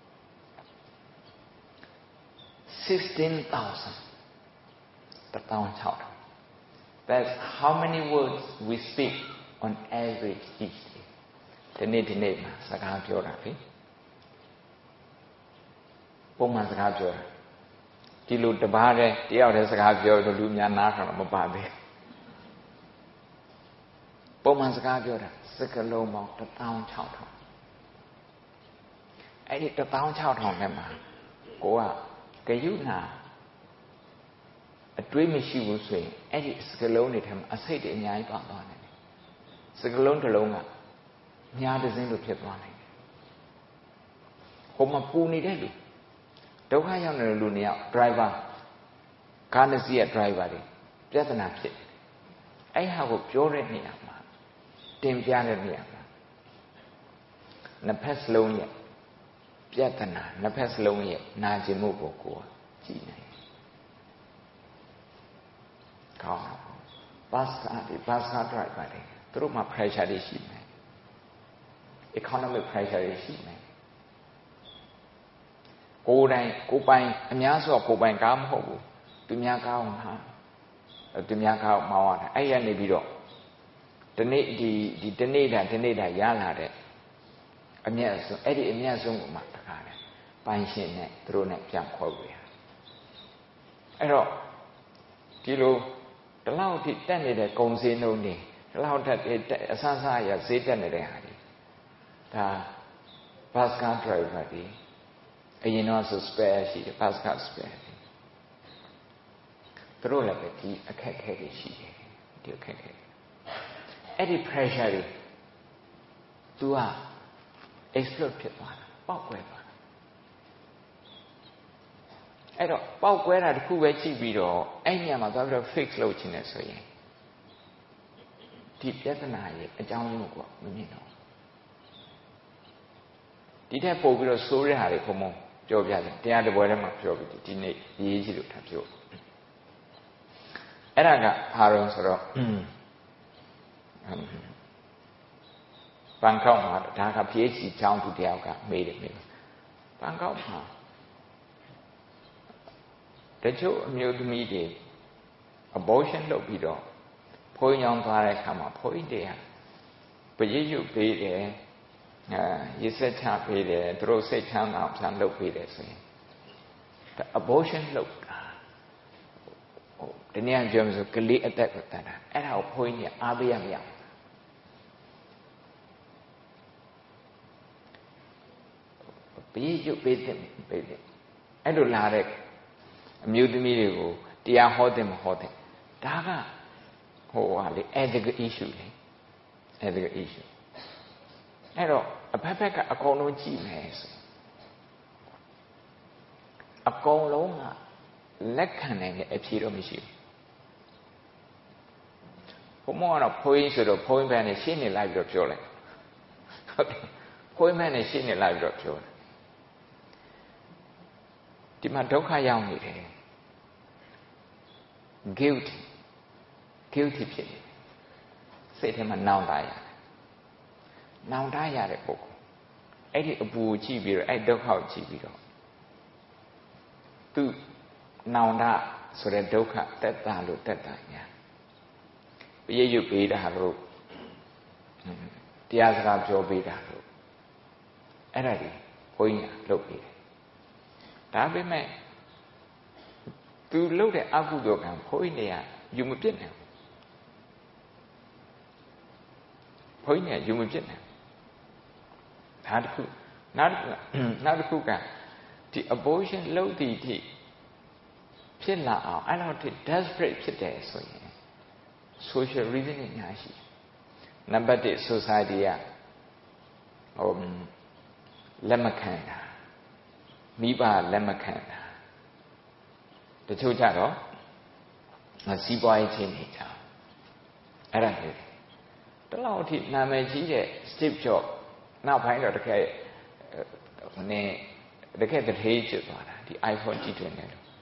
sixteen thousand one thousand six hundred That's how many words we speak on average each day ဒီနေ့ဒီနေ့မှာစကားပြောတာလေပုံမှန်စကားပြောတာဒီလိုတပားတည်းတယောက်တည်းစကားပြောလို့လူများနားထောင်တော့မပါသေးပုံမှန်စကားပြောတာစကလုံးပေါင်းတစ်သောင်းခြောက်ထောင်အဲ့ဒီတစ်သောင်းခြောက်ထောင်ထဲမှာကိုကဂယုဏအတွေးမရှိဘူးဆိုရင်အဲ့ဒီစကလုံးတွေထဲမှာအစိတ်တွေအများကြီးပါသွားတယ်စကလုံးတစ်လုံးကညာတစ်စင်းလို့ဖြစ်သွားနိုင်တယ်ဟိုမှာပူနေတဲ့လူဒုက္ခရောက်နေတဲ့လူတွေရောက် driver ကားနှစ်စီးရဲ့ driver တွေပြဿနာဖြစ်တယ်အဲ့ဟာကိုပြောတဲ့နေရာမှာတင်ပြတဲ့နေရာမှာနှစ်ဖက်စလုံးရဲ့ပြဿနာနှစ်ဖက်စလုံးရဲ့နာကျင်မှုကိုကိုယ်ကြည့်နိုင်တယ်။ကောင်းပါဘူး။ဘာသာဒီဘာသာ driver တွေသူတို့မှာ pressure တွေရှိမယ်။ economic pressure တွေရှိမယ်။ကိုယ်တိုင်ကိုယ်ပိုင်အများစုကကိုယ်ပိုင်ကားမဟုတ်ဘူး။သူများကားအောင်ဟာသူများကားအောင်မောင်းရတယ်။အဲ့ရနေပြီးတော့ဒီနေ့ဒီဒီဒီနေ့တာဒီနေ့တာရလာတဲ့အမြတ်ဆုံးအဲ့ဒီအမြတ်ဆုံးကိုမှတခါတယ်ပိုင်ရှင်နဲ့သူတို့နဲ့ပြန်ခေါ်ပြရအဲ့တော့ဒီလိုဒီလောက်ထိတက်နေတဲ့ဂုံစင်းနှုံးတွေဒီလောက်တက်အဆန်းဆန်းရဈေးတက်နေတဲ့ဟာဒီဒါဘတ်ကားဒရိုင်ဘာဒီအရင်တော့ဆို spare ရှိတယ်ဘတ်ကား spare သူတို့လည်းပဲဒီအခက်အခဲတွေရှိတယ်ဒီအခက်အခဲအဲ့ဒီ pressure တွေ तू อ่ะ explode ဖြစ်သွားတာပေါက်ကွဲသွားတာအဲ့တော့ပေါက်ကွဲတာတစ်ခုပဲကြည့်ပြီးတော့အဲ့ညမှာသွားပြီးတော့ fix လုပ်ချင်တယ်ဆိုရင်ဒီပြဿနာရဲ့အကြောင်းရင်းကိုမမြင်တော့ဒီထက်ပို့ပြီးတော့ဆိုးတဲ့ဟာတွေဘုံဘုံပြောပြတယ်တရားတစ်ပွဲထဲမှာပြောပြီးဒီနေ့ရေးကြီးလို့ထပ်ပြောအဲ့ဒါကဘာလို့ဆိုတော့ဘန်ကောက်မှာဒါက PhD ကျောင်းသူတယောက်ကမေးတယ်မေးဘန်ကောက်မှာတချို့အမျိုးသမီးတွေ abortion လုပ်ပြီးတော့ဖိုးညောင်းသွားတဲ့အခါမှာဖိုးကြီးတွေကပရိယုပေးတယ်အဲရေစက်ချပေးတယ်သူတို့စိတ်ချမ်းသာအောင်ပြန်လုပ်ပေးတယ်ဆိုရင် abortion လုပ်တာဟိုဒီနေ့ကပြောမှဆိုကလေးအသက်ကိုတတ်တာအဲ့ဒါကိုဖိုးကြီးကအားပေးရမရပရိယုပေးတယ်ပေးတယ်အဲ့လိုလာတဲ့အမျိုးသမီးတွေကိုတရားဟောတယ်မဟောတယ်ဒါကဟိုဟာလေ ethical issue လေ ethical issue အဲ့တော့အဖက်ဖက်ကအကုန်လုံးကြည့်မယ်ဆိုအကုန်လုံးကလက်ခံနိုင်တဲ့အဖြေတော့မရှိဘူးဘုံမောကတော့ဖိုးရင်ဆိုတော့ဖိုးရင်ဘက်နဲ့ရှင်းနေလိုက်ပြီးတော့ပြောလိုက်ဟုတ်တယ်ဖိုးရင်ဘက်နဲ့ရှင်းနေလိုက်ပြီးတော့ပြောတယ်ဒီမှာဒုက္ခရောက်နေတယ် guilt guilty ဖြစ်နေစိတ်ထဲမှာနောင်တရတယ်နောင်တရတဲ့ပုဂ္ဂိုလ်အဲ့ဒီအပူကိုကြည့်ပြီးတော့အဲ့ဒုက္ခကိုကြည့်ပြီးတော့သူနောင်တဆိုတဲ့ဒုက္ခတက်တာလို့တက်တာညာပရိယုပေးတာလို့တရားစကားပြောပေးတာလို့အဲ့ဒါကြီးဘုန်းကြီးကလုပ်ပေးတယ်ဒါပေမဲ့သူလုပ်တဲ့အကုသိုလ်ကံဘုန်းကြီးတွေကယူမပြစ်နိုင်ဘူးဘုန်းကြီးကယူမပြစ်နိုင်ဒါတစ်ခုနောက်တစ်ခုနောက်တစ်ခုကဒီ abortion လုပ်သည့်အထိဖြစ်လာအောင်အဲ့လိုထိ desperate ဖြစ်တယ်ဆိုရင် social reason တွေများရှိနံပါတ်တစ် society ကဟိုလက်မခံတာမိဘလက်မခံတာတချို့ကြတော့စီးပွားရေးချင်းနေကြအဲ့ဒါမျိုးတလောက်အထိနာမည်ကြီးတဲ့ Steve Jobs နောက်ပိုင်းတော့တကယ်ဟိုနေ့တကယ်တထေးကျသွားတာဒီ iPhone ကြည့်တွင်တယ်လို့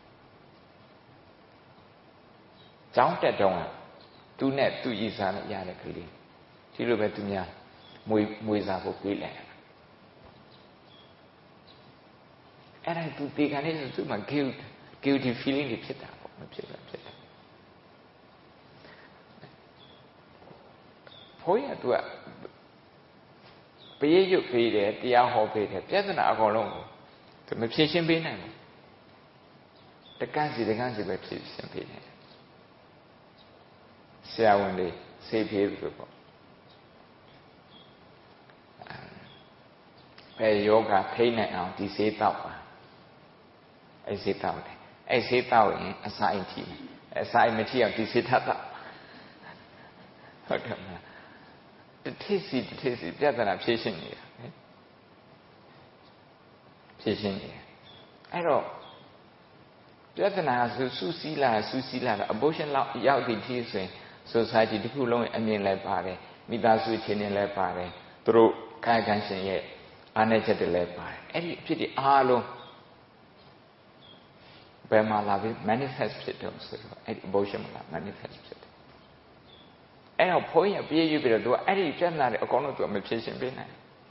ကျောင်းတက်တော့သူနဲ့သူ့ရည်စားနဲ့ရတဲ့ကလေးဒီလိုပဲသူများမွေမွေစားဖို့ပြေးလိုက်အဲ့ဒါသူဒီကနေ့ဆိုသူ့မှာ guilt guilty feeling တွေဖြစ်တာပေါ့မဖြစ်တာဖြစ်တယ်ဘုန်းကြီးကသူကပေးရွတ်ပေးတယ်တရားဟောပေးတယ်ပြဿနာအကုန်လုံးကိုသူမဖြေရှင်းပေးနိုင်ဘူးတကန်းစီတကန်းစီပဲဖြေရှင်းပေးတယ်ဆရာဝန်တွေဆေးဖြေလို့ပေါ့ဘယ်ယောဂထိနိုင်အောင်ဒီဆေးတောက်ပါအဲ့ဆေးတောက်တယ်အဲ့ဆေးတောက်ရင်အစာအိမ်ထိမယ်အစာအိမ်မထိအောင်ဒီဆေးထပ်တောက်ဟုတ်တယ်မလားတထိစီတထိစီပြဿနာဖြေရှင်းနေတာဖြေရှင်းနေတယ်အဲ့တော့ပြဿနာဆူဆူစီးလာဆူစီးလာတော့ abortion လောက်ရောက်သည့်ထိဆိုရင် society တစ်ခုလုံးရဲ့အမြင်လည်းပါတယ်မိသားစုချင်းတွေလည်းပါတယ်သူတို့ကာယကံရှင်ရဲ့အားနည်းချက်တွေလည်းပါတယ်အဲ့ဒီအဖြစ်တွေအားလုံးဘယ်မှာလာပြီး manifest ဖြစ်တော့ဆိုတော့အဲ့ဒီ abortion မှာ manifest ဖြစ်တယ်အဲ့တော့ဘုန်းကြီးပြေးရွပြီးတော့သူကအဲ့ဒီပြဿနာတွေအကုန်လုံးသူကမဖြေရှင်းပေးနိုင်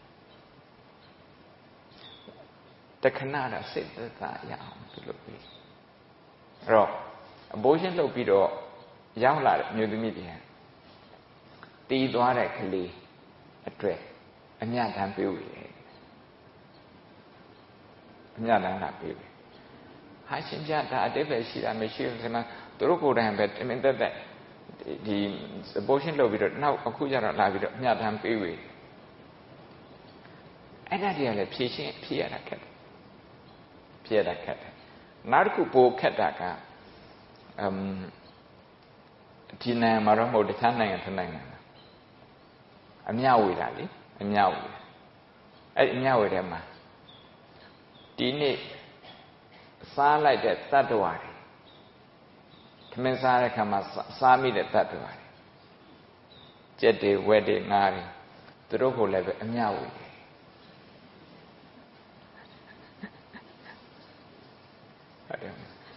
တခဏတော့စိတ်သက်သာရအောင်သူလုပ်ပြီးအဲ့တော့ abortion လုပ်ပြီးတော့ရောက်လာတဲ့မျိုးသမီးတွေတီးသွားတဲ့ကလေးအတွက်အမြတ်တမ်းပေးဦးလေအမြတ်တမ်းကပေးပြီဟာရှင်ပြဒါအတိတ်ပဲရှိတာမရှိဘူးဆိုမှသူတို့ကိုယ်တိုင်ပဲတမင်သက်သက်ဒီ abortion လုပ်ပြီးတော့နောက်အခုကျတော့လာပြီးတော့အမြတ်တမ်းပေးပြီအဲ့ဒါတွေကလည်းဖြည့်ရှင်းဖြည့်ရတာခက်တယ်ဖြည့်ရတာခက်တယ်နောက်တစ်ခုပိုခက်တာကအမ်ဒီနိုင်ငံမှာတော့မဟုတ်တခြားနိုင်ငံတစ်နိုင်ငံအမြဝေတာလေအမြဝေအဲ့အမြဝေထဲမှာဒီနေ့စားလိုက်တဲ့တတ္တဝါတွေခမင်းစားတဲ့ခါမှာစားမိတဲ့တတ္တဝါတွေကြက်တွေဝက်တွေငါးတွေသူတို့ကိုလည်းပဲအမြဝေတယ်ဟုတ်တယ်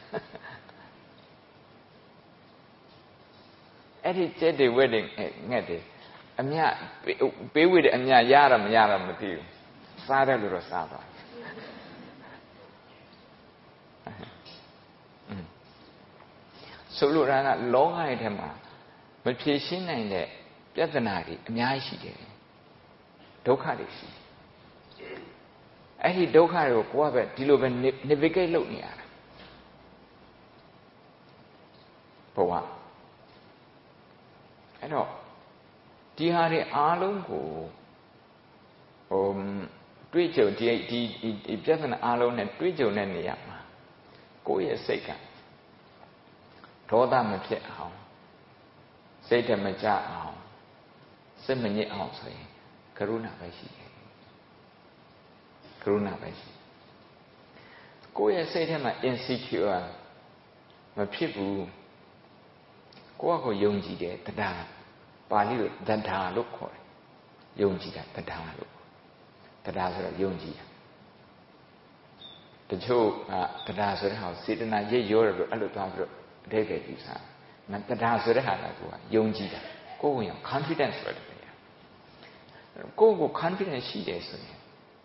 အဲ့ဒီကြက်တွေဝက်တွေငှက်တွေအမြပေးဝေတဲ့အမြရရမရတော့မသိဘူးစားတယ်လို့တော့စားသွားဆိုလိုတာကလောကရဲ့ထဲမှာမဖြေရှင်းနိုင်တဲ့ပြဿနာတွေအများကြီးရှိတယ်ဒုက္ခတွေရှိအဲ့ဒီဒုက္ခတွေကိုကိုယ်ကပဲဒီလိုပဲ navigate လုပ်နေရတာဘဝအဲ့တော့ဒီဟာတွေအားလုံးကိုဟိုတွေ့ကြုံဒီဒီဒီပြဿနာအားလုံးနဲ့တွေ့ကြုံတဲ့နေရာမှာကိုယ့်ရဲ့စိတ်ကဒေါသမဖြစ်အောင်စိတ်ဓာတ်မကြအောင်စိတ်မညစ်အောင်ဆိုရင်ကရုဏာပဲရှိတယ်ကရုဏာပဲရှိကိုယ့်ရဲ့စိတ်ထဲမှာ insecure မဖြစ်ဘူးကိုယ့်အကိုယုံကြည်တယ်တရားပါဠိလိုတရားလို့ခေါ်တယ်ယုံကြည်တာတရားလို့တရားဆိုတော့ယုံကြည်တာတချို့ကတရားဆိုတဲ့ဟာစေတနာရိပ်ရောတယ်လို့အဲ့လိုသွားပြီးတော့အဓိပ္ပာယ်ပြုစားမတရားဆိုတဲ့ဟာကကိုယ်ကယုံကြည်တာကိုယ်ဝင်အောင် confidence ဆိုတယ်ကိုယ့်ကို confidence ရှိတယ်ဆိုရင်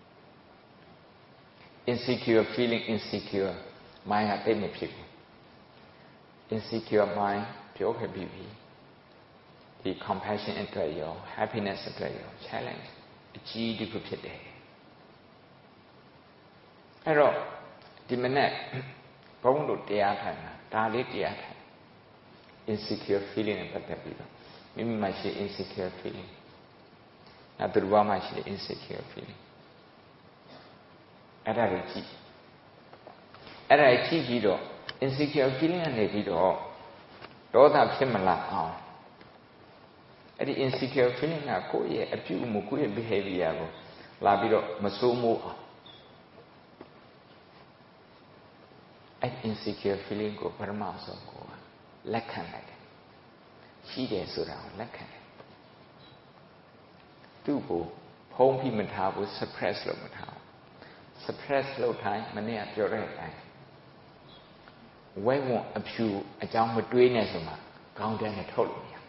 insecure feeling insecure mind ကတိတ်မဖြစ်ဘူး insecure mind ပြောခဲ့ပြီးပြီဒီ compassion အတွက်ရော happiness အတွက်ရော challenge အကြီးတစ်ခုဖြစ်တယ်အဲ့တော့ဒီမနေ့ဘုန်းတို့တရားထိုင်တာဒါလေးတရားထိုင် insecure feeling နဲ့ပတ်သက်ပြီးတော့မိမိမှာရှိ insecure feeling နောက်သူတို့ဘာမှရှိ insecure feeling အဲ့ဒါကိုကြည့်အဲ့ဒါကြည့်ပြီးတော့ insecure feeling ကနေပြီးတော့ဒေါသဖြစ်မလာအောင်အဲ့ဒီ insecure feeling ကကိုယ့်ရဲ့အပြုအမူကိုယ့်ရဲ့ behavior ကိုလာပြီးတော့မစိုးမိုးအောင်အဲ့ insecure feeling ကိုပထမဆုံးကိုလက်ခံလိုက်တယ်ရှိတယ်ဆိုတာကိုလက်ခံတယ်သူ့ကိုဖုံးပြီးမထားဘူး suppress လုပ်မထားဘူး suppress လုပ်ထိုင်မနေ့ကပြောတဲ့အတိုင်းဝဲဝံအဖြူအကြောင်းမတွေးနဲ့ဆိုမှခေါင်းထဲနဲ့ထုတ်လို့မရ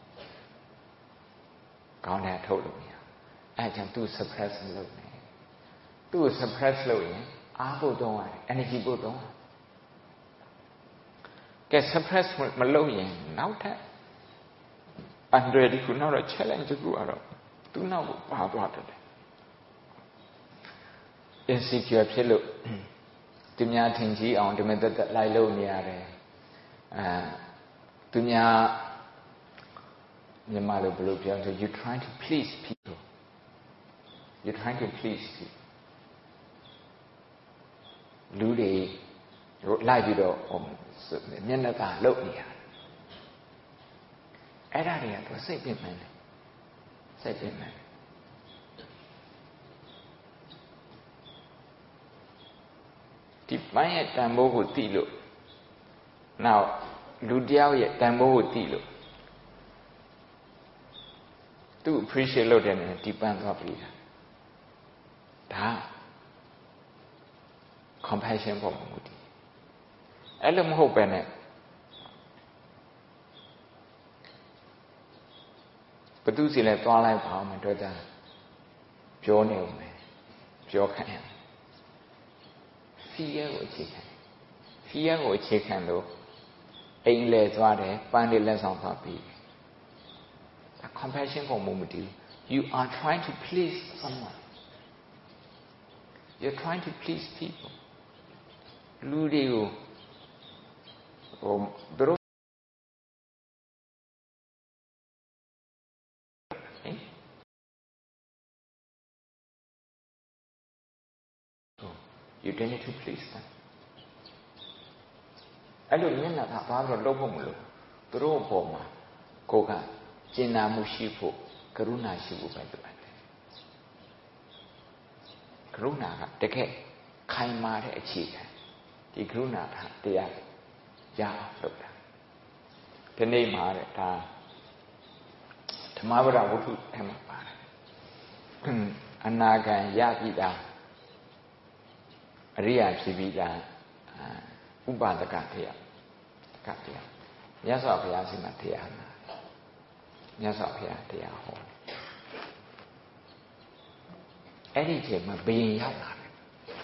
ခေါင်းထဲထုတ်လို့မရအဲကြောင့်သူ suppress လုပ်နေသူ့ကို suppress လုပ်ရင်အားဖို့သုံးရတယ် energy ဖို့သုံးရတယ်ကဲ suppress မလုပ်ရင်နောက်ထပ် under ဒီခုနောက်တော့ challenge ကူကတော့သူ့နောက်ကိုပါသွားတယ် insecure ဖြစ်လို့သူများထင်ကြီးအောင်ဒီမဲ့တက်တက်လိုက်လို့နေရတယ်အဲသူများမြန်မာလိုဘယ်လိုပြောလဲ you trying to please people you trying to please people လူတွေလိုက်ပြီးတော့မျက်နှာကလှုပ်နေရတယ်အဲ့ဒါတွေကသူစိတ်ပြင်းမှန်းတယ်စိတ်ပြင်းမှန်းဒီပိုင်းရဲ့တန်ဖိုးကိုသိလို့နောက်လူတယောက်ရဲ့တန်ဖိုးကိုသိလို့သူ appreciate လုပ်တယ်နဲ့ဒီပန်းသွားပြီးတာဒါ compassion ပေါ်မှာမူတည်အဲ့လိုမဟုတ်ပဲနဲ့ဘသူစီလဲသွားလိုက်ပါအောင်မတွေ့တာပြောနေဦးမယ်ပြောခိုင်းရ fear ကိုအခြေခံ fear ကိုအခြေခံလို့အိမ်လဲသွားတယ်ပန်းလေးလက်ဆောင်သွားပြီး compassion ကိုမမတည် you are trying to please someone you're trying to please people လူတွေကိုဟိုတို့ you don't need to please them အဲ့လိုမျက်နှာကဘာလို့လှုပ်ဖို့မလို့သူတို့အပေါ်မှာကိုယ်ကကျင်နာမှုရှိဖို့ကရုဏာရှိဖို့ပဲလိုအပ်တယ်ကရုဏာကတကယ်ခိုင်မာတဲ့အခြေခံဒီကရုဏာကတရားရအောင်လုပ်တာဒီနေ့မှာတဲ့ဒါဓမ္မပဒဝတ္ထုထဲမှာပါတယ်အနာဂံရပြီသားအရိယာဖြစ်ပြီးသားဥပါဒကတရားကတရားမြတ်စွာဘုရားစီမှာတရားနာမြတ်စွာဘုရားတရားဟောအဲ့ဒီချိန်မှာဘယင်ရောက်လာတယ်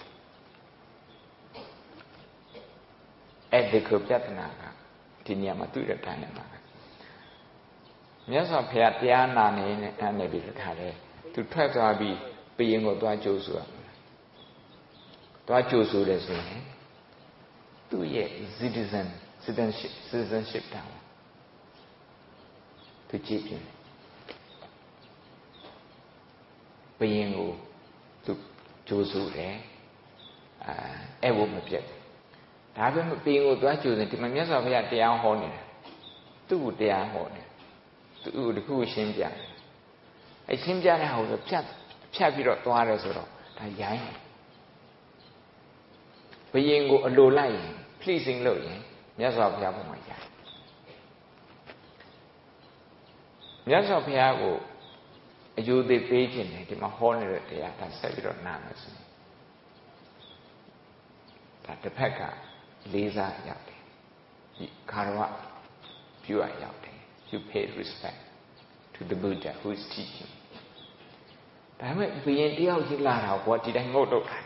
အဲ့ဒီကိုပြဿနာကဒီနေရာမှာတွေ့တဲ့တိုင်းနဲ့ပါမြတ်စွာဘုရားတရားနာနေနဲ့အဲ့နေပြီးတခါလေသူထွက်သွားပြီးဘယင်ကိုသွားကြိုးဆိုရသွားကြိုးဆိုတယ်ဆိုရင်သူ့ရဲ့ citizen citizenship citizenship တောင်းသူကြည့်ပြဘယင်ကိုသူကြိုးဆိုတယ်အဲအဲ့ဘုမပြတ်ဒါပေမဲ့ဘယင်ကိုသွားကြိုးစင်ဒီမှာမြတ်စွာဘုရားတရားဟောနေတယ်သူ့ကိုတရားဟောတယ်သူ့ကိုတခုရှင်းပြတယ်အဲရှင်းပြတဲ့ဟာကိုဖြတ်ဖြတ်ပြီးတော့သွားတယ်ဆိုတော့ဒါရိုင်းဘယင်ကိုအလိုလိုက်ရင် pleasing လုပ်ရင်မြတ်စွာဘုရားဘုံမှာရိုင်းမြတ်စွာဘုရားကိုအယုသေးပေးခြင်းနဲ့ဒီမှာဟောနေတဲ့တရားဒါဆက်ပြီးတော့နားမယ်ဆိုရင်ဒါတစ်ဖက်ကလေးစားရောက်တယ်ဒီခါရဝပြုရရောက်တယ် you pay respect to the Buddha who is teaching ဒါပေမဲ့ဘယင်တယောက်ကြီးလာတာဘောဒီတိုင်းငုတ်တော့တာ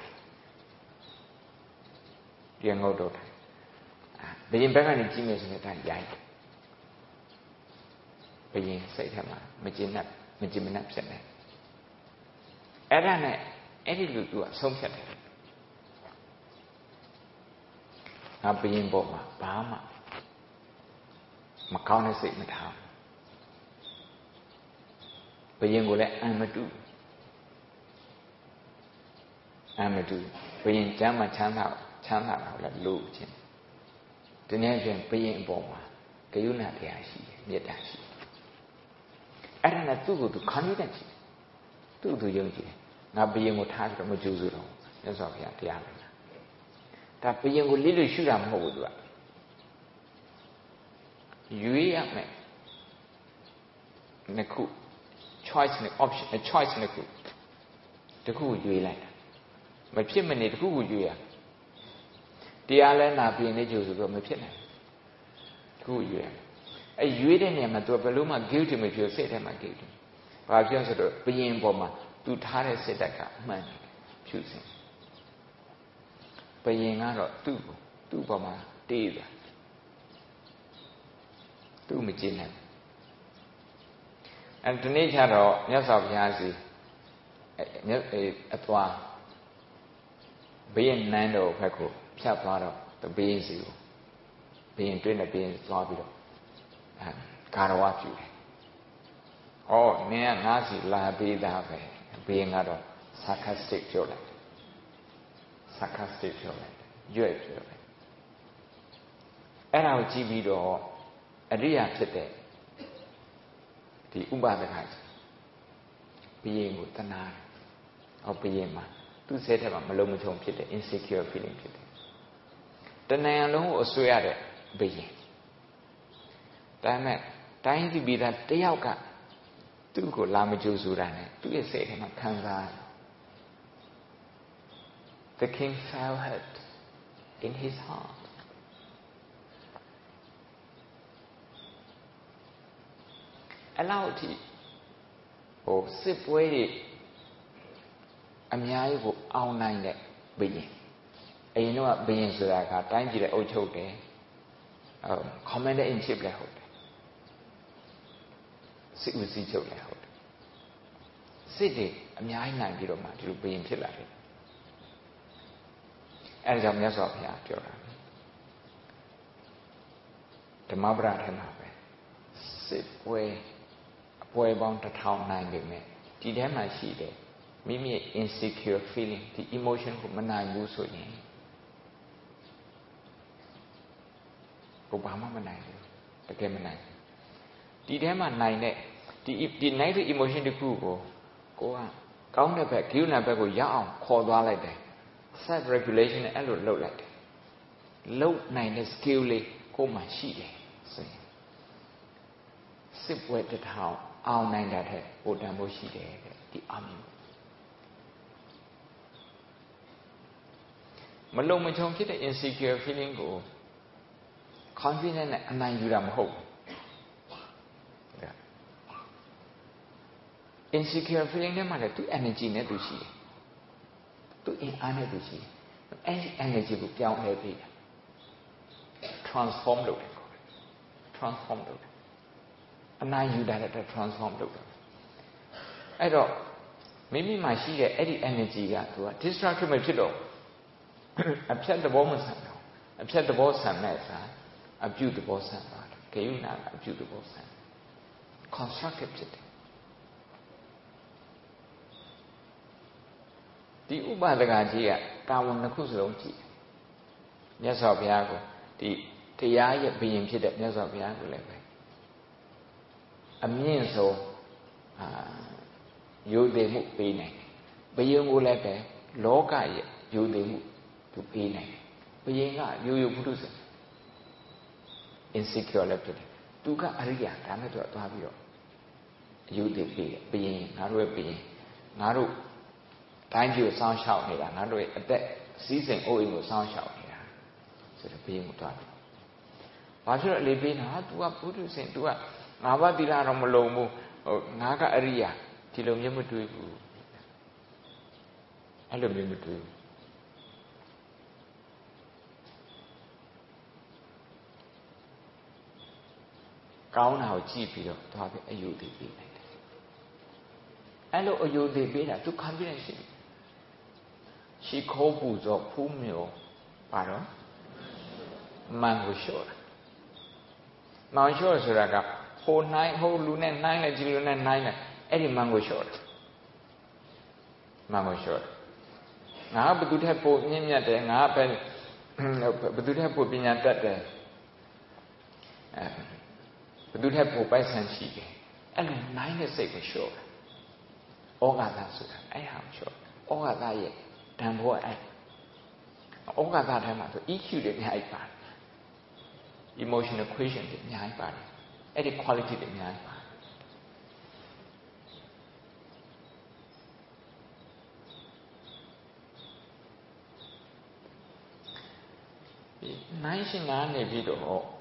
ဒီငုတ်တော့တာဘယင်ဘက်ကနေကြည့်မယ်ဆိုရင်ဒါရိုင်းဘယင်စိတ်ထဲမှာမကျင်နဲ့မကျင်မနဲ့ဖြစ်နေအဲ့ဒါနဲ့အဲ့ဒီလူသူကဆုံးဖြတ်တယ်ငါဘယင်ပေါ်မှာဘာမှမကောင်းတဲ့စိတ်မထားဘယင်ကိုလည်းအံမတူအံမတူဘယင်ကျမ်းမှာချမ်းသာချမ်းသာတာကိုလည်းလို့ခြင်းဒီနေ့ပြန်ဘယင်အပေါ်မှာဂရုဏာတရားရှိတယ်မေတ္တာရှိတယ်အဲ့ဒါနဲ့သူ့ကိုသူခံရတဲ့ရှိတယ်သူ့သူယုံကြည်တယ်ငါဘယင်ကိုထားပြီးတော့မကြိုးစိုးတော့မြတ်စွာဘုရားတရားပဲဒါဘယင်ကိုလိလို့ရှုတာမဟုတ်ဘူးသူကရွေးရမယ်နှစ်ခု choice နဲ့ option choice နှစ်ခုတစ်ခုကိုရွေးလိုက်တာမဖြစ်မနေတစ်ခုကိုရွေးရတရားလဲနာပြင်နေကြိုးဆိုတော့မဖြစ်နိုင်တစ်ခုရွေးရအဲရွေးတဲ့နေရာမှာသူကဘယ်လို့မှ guilty မဖြစ်စိတ်ထဲမှာ guilty ဘာဖြစ်ဆိုတော့ဘယင်ပေါ်မှာသူထားတဲ့စိတ်ဓာတ်ကအမှန်ဖြူစင်ဘယင်ကတော့သူ့ကိုသူ့ပေါ်မှာတေးတာသူ့မကြည့်နိုင်အဲဒီနေ့ကျတော့မြတ်စွာဘုရားစီမြတ်အသွားဘေးနန်းတော်ဘက်ကိုဖြတ်သွားတော့တဘေးစီကိုဘေးရင်တွင်းနဲ့ဘေးရင်သွားပြီးတော့အဲဂါရဝပြုတယ်။ဩနင်ကငါးစီလာပေးသားပဲဘေးရင်ကတော့ sarcastic ပြောလိုက်တယ် sarcastic ပြောလိုက်တယ်ရွက်ပြောလိုက်အဲ့ဒါကိုကြည့်ပြီးတော့အရိယာဖြစ်တဲ့ဒီဥပဒကကြီးဘုရင်ကိုတနာတယ်။ဟောဘုရင်မှာသူ့စိတ်ထဲမှာမလုံးမချုံဖြစ်တဲ့ insecure feeling ဖြစ်တယ်။တဏှာလုံးကိုအဆွဲရတဲ့ဘုရင်ဒါပေမဲ့တိုင်းပြည်ပြည်သားတယောက်ကသူ့ကိုလာမကြိုးဆိုတာနဲ့သူ့ရဲ့စိတ်ထဲမှာခံစားတယ် The king felt hurt in his heartအဲ့လောက်ထိဟိုစစ်ပွဲတွေအများကြီးကိုအောင်နိုင်တဲ့ဘုရင်အရင်တော့ဘုရင်ဆိုတာကတိုင်းပြည်ရဲ့အုပ်ချုပ်တယ်ဟို commander in chief လည်းဟုတ်တယ်စစ်ဦးစီးချုပ်လည်းဟုတ်တယ်စစ်တွေအများကြီးနိုင်ပြီးတော့မှဒီလိုဘုရင်ဖြစ်လာတယ်အဲဒါကြောင့်မြတ်စွာဘုရားပြောတာဓမ္မပဒထဲမှာပဲစစ်ပွဲအပွဲပေါင်းတစ်ထောင်နိုင်ပြီမဲ့ဒီထဲမှာရှိတယ်မိမိရဲ့ insecure feeling ဒီ emotion ကိုမနိုင်ဘူးဆိုရင်ကိုဘာမှမနိုင်ဘူးတကယ်မနိုင်ဒီထဲမှာနိုင်တဲ့ဒီဒီ negative emotion တခုကိုကိုကကောင်းတဲ့ဘက်ဂိယူနာဘက်ကိုရောက်အောင်ခေါ်သွားလိုက်တယ် self regulation နဲ့အဲ့လိုလုပ်လိုက်တယ်လုပ်နိုင်တဲ့ skill လေးကိုမှရှိတယ်ဆိုရင်စစ်ပွဲတစ်ထောင်အောင်နိုင်တာတဲ့ဟိုတန်ဖို့ရှိတယ်တဲ့ဒီအမြင်မလုံမချုံဖြစ်တဲ့ insecure feeling ကို confident နဲ့အနိုင်ယူတာမဟုတ်ဘူး insecure feeling ထဲမှာလည်းသူ energy နဲ့သူရှိတယ်သူအင်အားနဲ့သူရှိတယ်အဲဒီ energy ကိုပြောင်းလဲပေးတယ် transform လုပ်တယ် transform လုပ်တယ်အနိုင်ယူတာလည်း transform လုပ်တယ်အဲ့တော့မိမိမှာရှိတဲ့အဲ့ဒီ energy ကသူက destructive မဖြစ်တော့အဖြတ်သဘောမဆန်တော့အဖြတ်သဘောဆန်တဲ့အခါအပြုသဘောဆန်သွားတယ်ဂယုဏကအပြုသဘောဆန် constructive ဖြစ်တယ်ဒီဥပဒကကြီးကတာဝန်တစ်ခုစလုံးကြည့်မြတ်စွာဘုရားကိုဒီတရားရဲ့ဘုရင်ဖြစ်တဲ့မြတ်စွာဘုရားကိုလည်းပဲအမြင့်ဆုံးအာယုံသိမှုပေးနိုင်တယ်ဘုရင်ကိုလည်းပဲလောကရဲ့ယုံသိမှုသူပေးနိုင်တယ်ဘုရင်ကရိုးရိုးပုထုဇဉ် insecure လည်းဖြစ်တယ်သူကအရိယာဒါနဲ့သူကသွားပြီးတော့ယုံသိပေးတယ်ဘုရင်ငါတို့ရဲ့ဘုရင်ငါတို့တိုင်းပြည်ကိုစောင့်ရှောက်နေတာငါတို့ရဲ့အသက်စည်းစိမ်အိုးအိမ်ကိုစောင့်ရှောက်နေတာဆိုတော့ဘုရင်ကိုသွားတယ်ဘာဖြစ်လို့အလေးပေးတာဟာ तू ကပုထုဇဉ် तू ကငါးပါးသီလတော့မလုံဘူးဟိုငါကအရိယာဒီလိုမျိုးမတွေးဘူးအဲ့လိုမျိုးမတွေးဘူးကောင်းတာကိုကြည့်ပြီးတော့သွားပြီးအယုသိပေးလိုက်တယ်အဲ့လိုအယုသိပေးတာ तू confidence ရှိတယ်ရှိခိုးပူဇော်ဖူးမျိုးပါတော့မန်ကိုလျှော့တာမန်လျှော့ဆိုတာကဟိုနိုင်ဟိုလူနဲ့နိုင်လိုက်ဒီလူနဲ့နိုင်လိုက်အဲ့ဒီမန်ကိုလျှော့တယ်မန်ကိုလျှော့တယ်ငါဘသူထက်ပိုမြင့်မြတ်တယ်ငါပဲဘသူထက်ပိုပညာတတ်တယ်အဲဘသူထက်ပိုပိုက်ဆံရှိတယ်အဲ့လိုနိုင်တဲ့စိတ်ကိုလျှော့တယ်ဩဃာတဆိုတာအဲ့ဟာကိုလျှော့ဩဃာတရဲ့တန်ဖိုးအဲ့ဩဃာတထဲမှာဆို E Q တွေအများကြီးပါတယ် emotional quotient တွေအများကြီးပါတယ်အဲ့ဒီ quality တွေအများကြီးပါတယ်ဒီနိုင်ရှင်ကနေပြီးတော့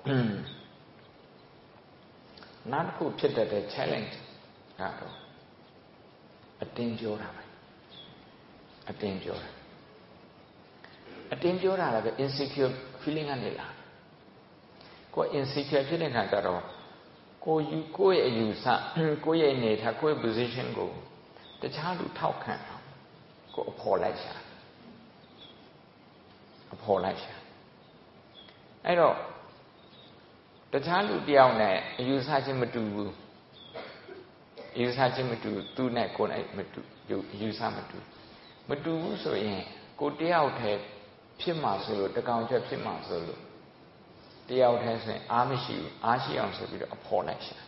နောက်တစ်ခုဖြစ်တဲ့ challenge ကတော့အတင်းပြောတာပဲအတင်းပြောတာအတင်းပြောတာလည်း insecure feeling ကနေလာကိုယ် insecure ဖြစ်တဲ့ခါကျတော့ကိုယူကိုယ့်ရဲ့အယူဆကိုယ့်ရဲ့နေထားကိုယ့်ရဲ့ position ကိုတခြားလူထောက်ခံအောင်ကိုယ်အဖော်လိုက်ရှာအဖော်လိုက်ရှာအဲ့တော့တခြားလူတယောက်နဲ့အယူဆချင်းမတူဘူးအယူဆချင်းမတူသူနဲ့ကိုယ်နဲ့မတူအယူဆမတူမတူဘူးဆိုရင်ကိုတယောက်တည်းဖြစ်မှာဆိုလို့တကောင်ချက်ဖြစ်မှာဆိုလို့တယောက်တည်းဆိုရင်အားမရှိဘူးအားရှိအောင်ဆိုပြီးတော့အဖော်လိုက်ရှာ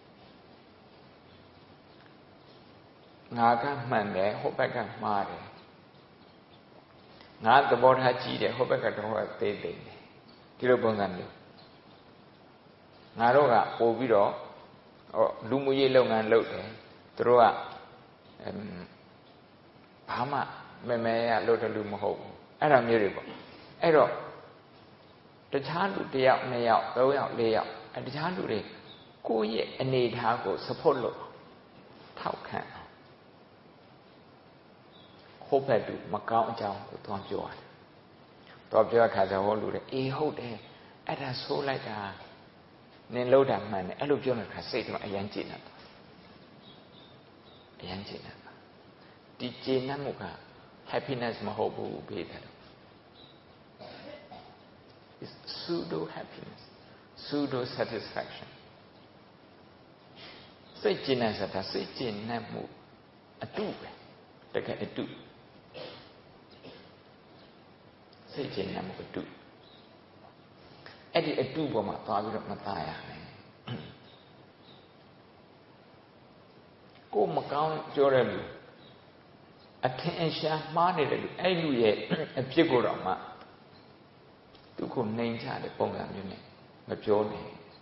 ငါကမှန်တယ်ဟိုဘက်ကမှားတယ်ငါသဘောထားကြီးတယ်ဟိုဘက်ကတော့သေးသေးတယ်ဒီလိုပုံစံမျိုးငါတို့ကပို့ပြီးတော့လူမှုရေးလုပ်ငန်းလုပ်တယ်သူတို့ကဘာမှမမဲရလုပ်တယ်လူမဟုတ်ဘူးအဲ့ဒါမျိုးတွေပေါ့အဲ့တော့တခြားလူတစ်ယောက်နှစ်ယောက်သုံးယောက်လေးယောက်အဲတခြားလူတွေကိုယ့်ရဲ့အနေအထားကို support လုပ်ထောက်ခံဟုတ်ဖက်တူမကောင်းအကြောင်းကိုသွားပြောရတယ်သွားပြောခါကျဟောလူတွေအေးဟုတ်တယ်အဲ့ဒါဆိုးလိုက်တာနင်လို့တာမှန်တယ်အဲ့လိုပြောတဲ့ခါစိတ်တော့အယမ်းကျေနပ်သွားအယမ်းကျေနပ်သွားဒီကျေနပ်မှုက happiness မဟုတ်ဘူးဘေးတယ် is pseudo happiness pseudo satisfaction စိတ်ကျေနပ်တာစိတ်ကျေနပ်မှုအတုပဲတကယ်အတုစိတ်ကျေနပ်မှုအတုအဲ့ဒီအတုပေါ်မှာသွားပြီးတော့မသားရနဲ့ကိုမကောင်းပြောတဲ့လူအထင်အရှားမှားနေတဲ့လူအဲ့လူရဲ့အဖြစ်ကိုတော့မှသူ့ကိုနှိမ်ချတဲ့ပုံစံမျိုးနဲ့မပြောနဲ့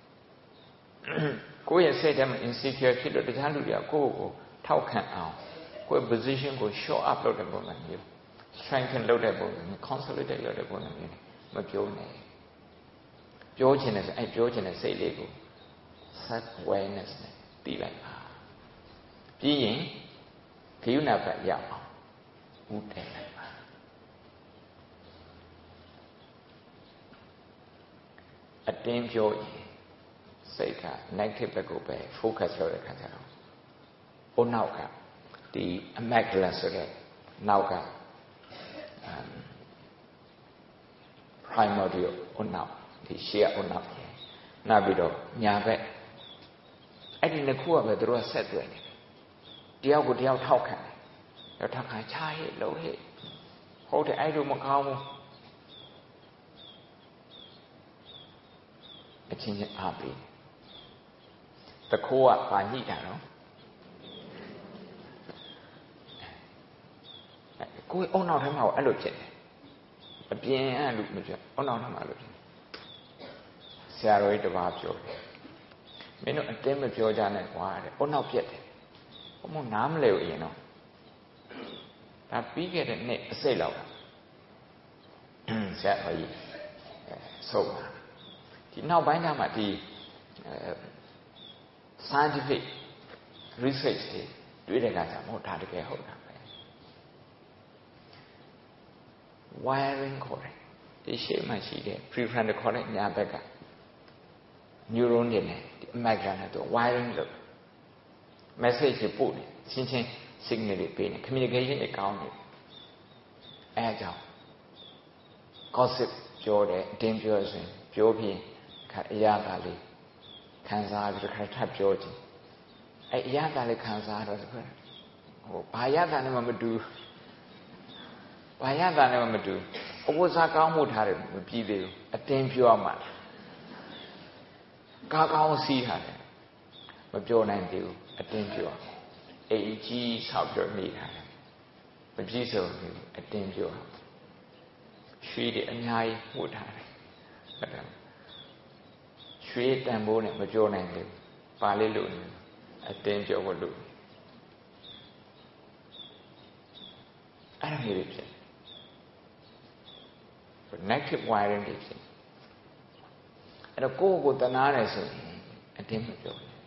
ကိုယ့်ရဲ့စိတ်ထဲမှာ insecure ဖြစ်လို့တခြားလူတွေကကိုယ့်ကိုထောက်ခံအောင်ကိုယ့် position ကို show up လုပ်တဲ့ပုံစံမျိုး strengthen လုပ်တဲ့ပုံစံမျိုး consolidate လုပ်တဲ့ပုံစံမျိုးမပြောနဲ့ပြောချင်တယ်ဆိုအဲ့ပြောချင်တဲ့စိတ်လေးကို self awareness နဲ့တည်လိုက်ပါပြီးရင်ခရုဏာဘက်ရအောင်ဥတည်လိုက်ပါအတင်းပြောရင်စိတ်က negative ဘက်ကိုပဲ focus လုပ်တဲ့ခါကျတော့ဟိုနောက်ကဒီ amygdala ဆိုတဲ့နောက်က primordial ဟိုနောက်ဒီရှေ့ကဟိုနောက်နောက်ပြီးတော့ညာဘက်အဲ့ဒီနှစ်ခုကပဲသူတို့ကဆက်သွယ်နေတယ်တယောက်ကိုတယောက်ထောက်ခံတယ်တော့ထောက်ခံချာဟဲ့လို့ဟဲ့ဟုတ်တယ်အဲ့လိုမကောင်းဘူးအချင်းချင်းအားပေးတခိုးကပါညှိတာနော်ကိုယ်အုံနောက်ထဲမှာအဲ့လိုဖြစ်တယ်အပြင်အဲ့လိုမဖြစ်အုံနောက်ထဲမှာလို့ဖြစ်ဆရာတော်ကြီးတပါးပြောတယ်မင်းတို့အတင်းမပြောကြနဲ့ကွာတဲ့အုံနောက်ပြက်တယ်ဘုံမနားမလဲဘူးအရင်တော့ဒါပြီးခဲ့တဲ့နေ့အစိတ်လောက်ဆရာတော်ကြီးဆုံးတာဒီနောက်ပိုင်းကျမှဒီ scientific research တွေတွေ့တဲ့အခါကျမဟုတ်ဒါတကယ်ဟုတ်တာပဲ wiring ခေါ်တယ်ဒီရှေ့မှာရှိတဲ့ prefrontal ခေါ်တဲ့ညာဘက်က neuron တွေနဲ့ဒီ amygdala နဲ့သူ wiring လုပ် message တွေပို့နေချင်းချင်း signal တွေပေးနေ communication တွေကောင်းနေအဲအကြောင်း gossip ပြောတယ်အတင်းပြောဆိုရင်ပြောပြီးခါအရာကလေးခံစားပြီးတော့ခါထပ်ပြောကြည့်အဲအရာကလေးခံစားတော့ဆိုဟိုဘာရတာနဲ့မှမတူဘာရတာနဲ့မှမတူအဝတ်စားကောင်းမှုထားတယ်မပြီးသေးဘူးအတင်းပြောမှကားကောင်းစီးထားတယ်မပြောနိုင်သေးဘူးအတင်းပြောအိမ်ကြီးဆောက်ပြောမိထားတယ်မကြည့်စုံဘူးအတင်းပြောရွှေတွေအများကြီးဝတ်ထားတယ်ဟုတ်တယ်ရွှေတန်ဖိုးနဲ့မပြောနိုင်ဘူးပါလေးလို့အတင်းပြောဖို့လို့အဲ့ဒါမျိုးဖြစ် negative wiring တွေဖြစ်အဲ့တော့ကိုယ့်ကိုယ်တနာတယ်ဆိုရင်အတင်းမပြောဘူး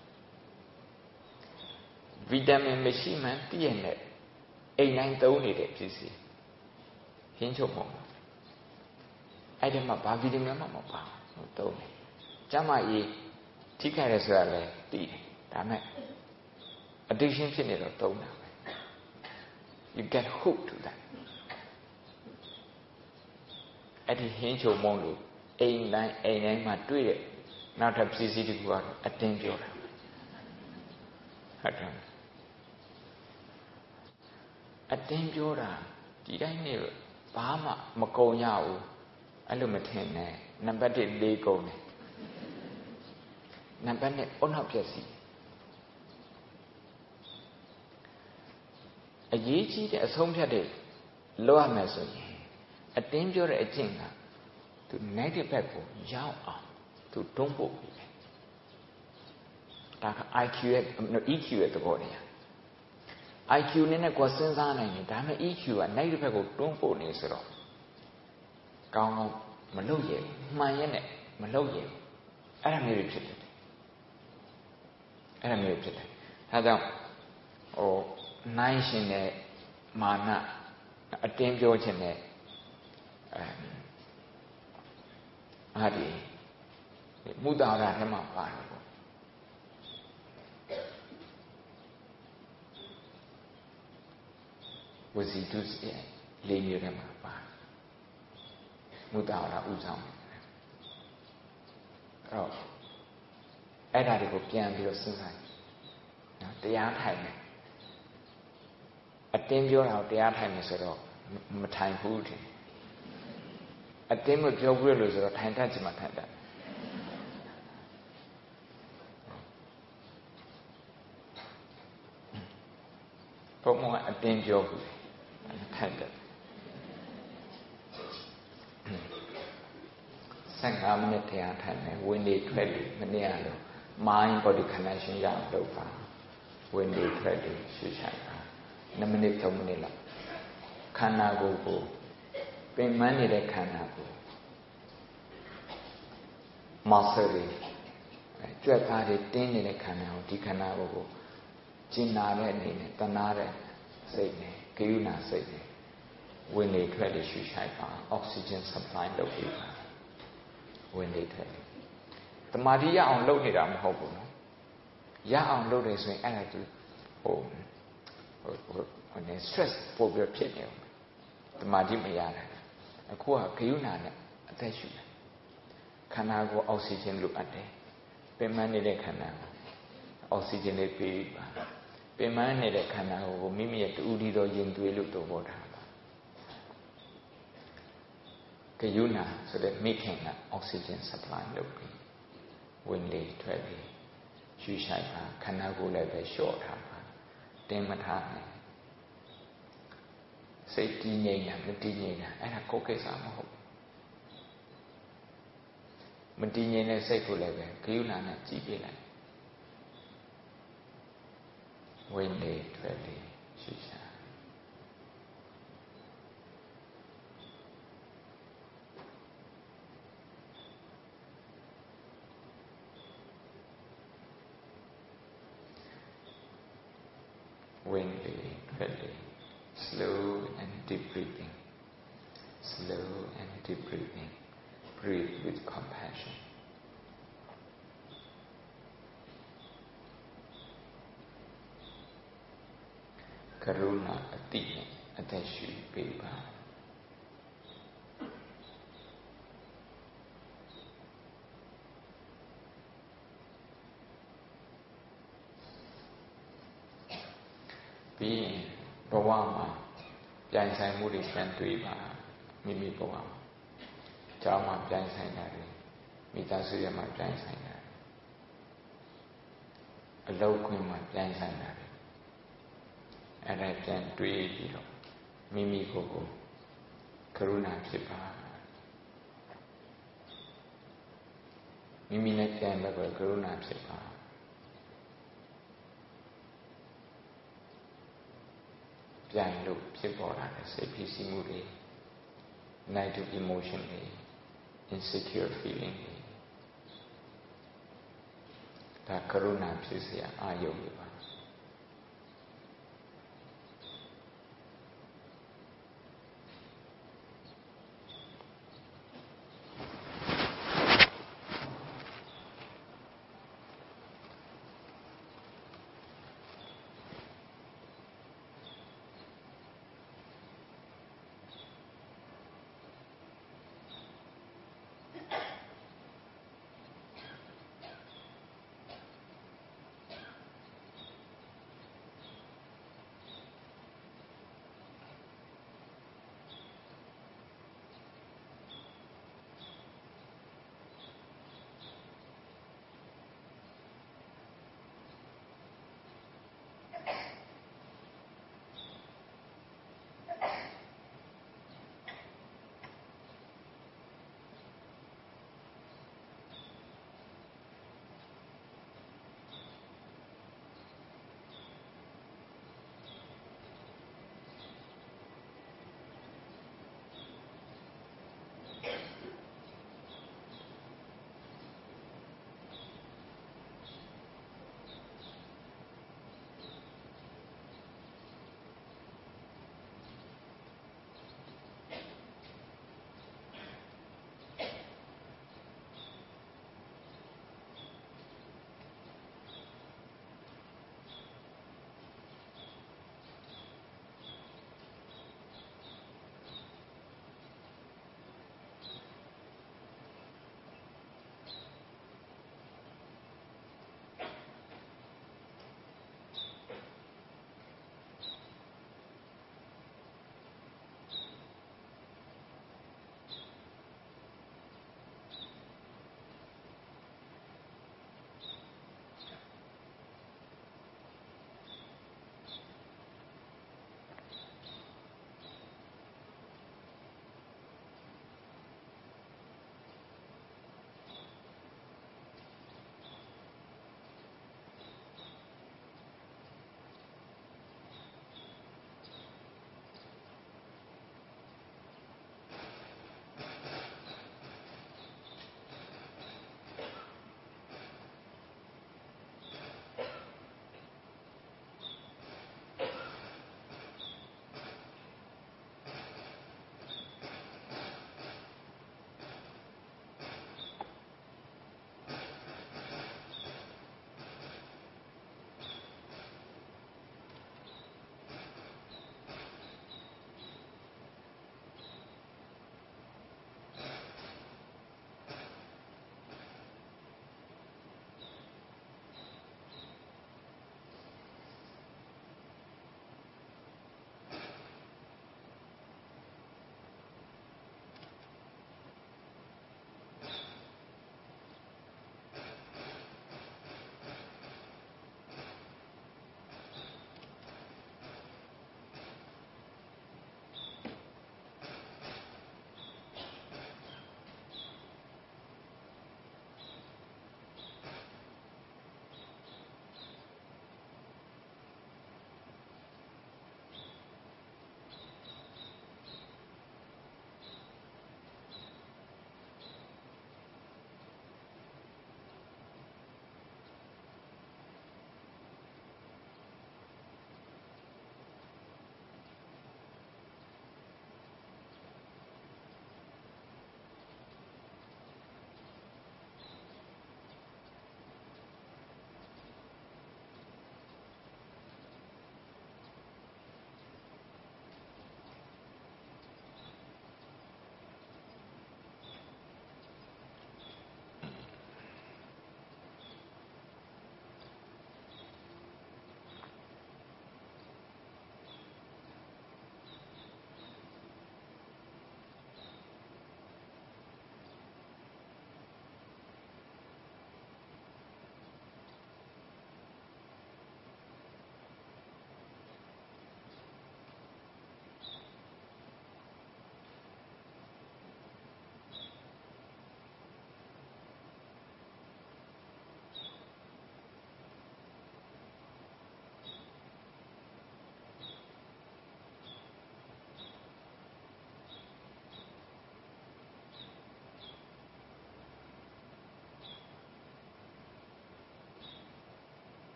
ဗီတာမင်မရှိမှပြည့်ရဲ့အိမ်တိုင်းသုံးနေတဲ့ဖြစ်စီဟင်းချုပ်ပုံအဲ့ဒီမှာဘာဗီတာမင်မှမပါဘူးသုံးတယ်ကျမကြီးထိခိုက်ရဆိုတာလဲသိတယ်ဒါမဲ့ addiction ဖြစ်နေတော့သုံးတာပဲ you get hooked to that အဲ့ဒီဟင်းချုံမုံလို့အိမ်တိုင်းအိမ်တိုင်းမှာတွေ့တဲ့နောက်ထပ်ပစ္စည်းတစ်ခုကတော့အတင်းပြောတာဟုတ်တယ်အတင်းပြောတာဒီတိုင်းနေဘာမှမကုံရဘူးအဲ့လိုမထင်နဲ့နံပါတ်တစ်လေးကုံတယ်နံပါတ်နှစ်အုံနောက်ပြည့်စီအရေးကြီးတဲ့အဆုံးဖြတ်တဲ့လောက်ရမယ်ဆိုရင်အတင်းပြောတဲ့အကျင့်ကသူ negative ဘက်ကိုရောက်အောင်သူတွန်းပို့ပြီးတယ်ဒါက I Q ရဲ့ E Q ရဲ့သဘောတရား I Q နဲ့နဲ့ကိုယ်စဉ်းစားနိုင်တယ်ဒါပေမဲ့ E Q က negative ဘက်ကိုတွန်းပို့နေဆိုတော့ကောင်းကောင်းမလုပ်ရဘူးမှန်ရဲ့နဲ့မလုပ်ရဘူးအဲ့ဒါမျိုးဖြစ်တယ်အဲ့ဒါမျိုးဖြစ်တယ်ဒါကြောင့်ဟိုနိုင်ရှင်တဲ့မာနအတင်းပြောခြင်းနဲ့အဲအားဒီမုဒါရထဲမှာပါတယ်ပေါ့ဝစီတုစရဲ့လေးမျိုးထဲမှာပါတယ်မုဒါရဥဆောင်တယ်အဲ့တော့အဲ့ဒါတွေကိုပြန်ပြီးတော့စဉ်းစားနော်တရားထိုင်တယ်အတင်းပြောတာကိုတရားထိုင်မယ်ဆိုတော့မထိုင်ဘူးထင်အတင်းမပြောဘူးလို့ဆိုတော့ထိုင်တတ်ချင်မှထိုင်တတ်ဘုံကအတင်းပြောဘူးထိုင်တတ်ဆယ်ငါးမိနစ်တရားထိုင်မယ်ဝင်နေထွက်လေမနေ့ကလို့ mind body connection ရအောင်လုပ်ပါဝင်နေထွက်လေရှုချိုင်ပါနှစ်မိနစ်သုံးမိနစ်လောက်ခန္ဓာကိုယ်ကိုပင်ပန်းနေတဲ့ခန္ဓာကိုယ် muscle တွေကြွက်သားတွေတင်းနေတဲ့ခန္ဓာကိုဒီခန္ဓာကိုယ်ကိုကျင်နာတဲ့အနေနဲ့တဏှာတဲ့စိတ်နဲ့ဂယုဏစိတ်နဲ့ဝင်နေထွက်လေရှုချိုင်ပါ oxygen supply လုပ်ပေးပါဝင်နေထွက်လေတမာတိရအောင်လုပ်နေတာမဟုတ်ဘူးနော်ရအောင်လုပ်တယ်ဆိုရင်အဲ့ဒါသူဟိုဟိုဟိုနေ stress ပို့ပြီးဖြစ်နေအောင်တမာတိမရတာအခုကဂယုဏနဲ့အသက်ရှူတယ်ခန္ဓာကိုယ်အောက်ဆီဂျင်လိုအပ်တယ်ပင်ပန်းနေတဲ့ခန္ဓာကိုအောက်ဆီဂျင်လေးပေးပါပင်ပန်းနေတဲ့ခန္ဓာကိုမိမိရဲ့တူဒီတော်ရင်သွေးလို့သဘောထားပါဂယုဏဆိုတဲ့မိခင်ကအောက်ဆီဂျင် supply လုပ်ပြီးဝင်လေထွက်လေရှူရှိုက်ပါခန္ဓာကိုယ်လည်းပဲလျှော့ထားပါတင်းမထားနဲ့စိတ်တည်ငြိမ်တာမတည်ငြိမ်တာအဲ့ဒါကိုယ်ကိစ္စမဟုတ်မတည်ငြိမ်တဲ့စိတ်ကိုလည်းပဲဂယုဏနဲ့ကြည့်ပြလိုက်ဝင်လေထွက်လေရှူရှိုက်when they really slow and deep breathing slow and deep breathing breathe with compassion ကရုဏာအတိနဲ့အသက်ရှူပေးပါပြီးရင်ဘဝမှာပြိုင်ဆိုင်မှုတွေပြန်တွေ့ပါမိမိဘဝမှာကျောင်းမှာပြိုင်ဆိုင်တာတွေမိသားစုရဲ့မှာပြိုင်ဆိုင်တာအလုပ်ခွင်မှာပြိုင်ဆိုင်တာတွေအဲ့ဒါပြန်တွေ့ပြီးတော့မိမိကိုယ်ကိုကရုဏာဖြစ်ပါမိမိနဲ့ပြန်ပြီးတော့ကရုဏာဖြစ်ပါပြန်လို့ဖြစ်ပေါ်လာတဲ့စိတ်ဖြစ်စီမှုတွေ negative emotion တွေ insecure feeling တွေဒါကရုဏာဖြစ်เสียအာယုံတွေပါ က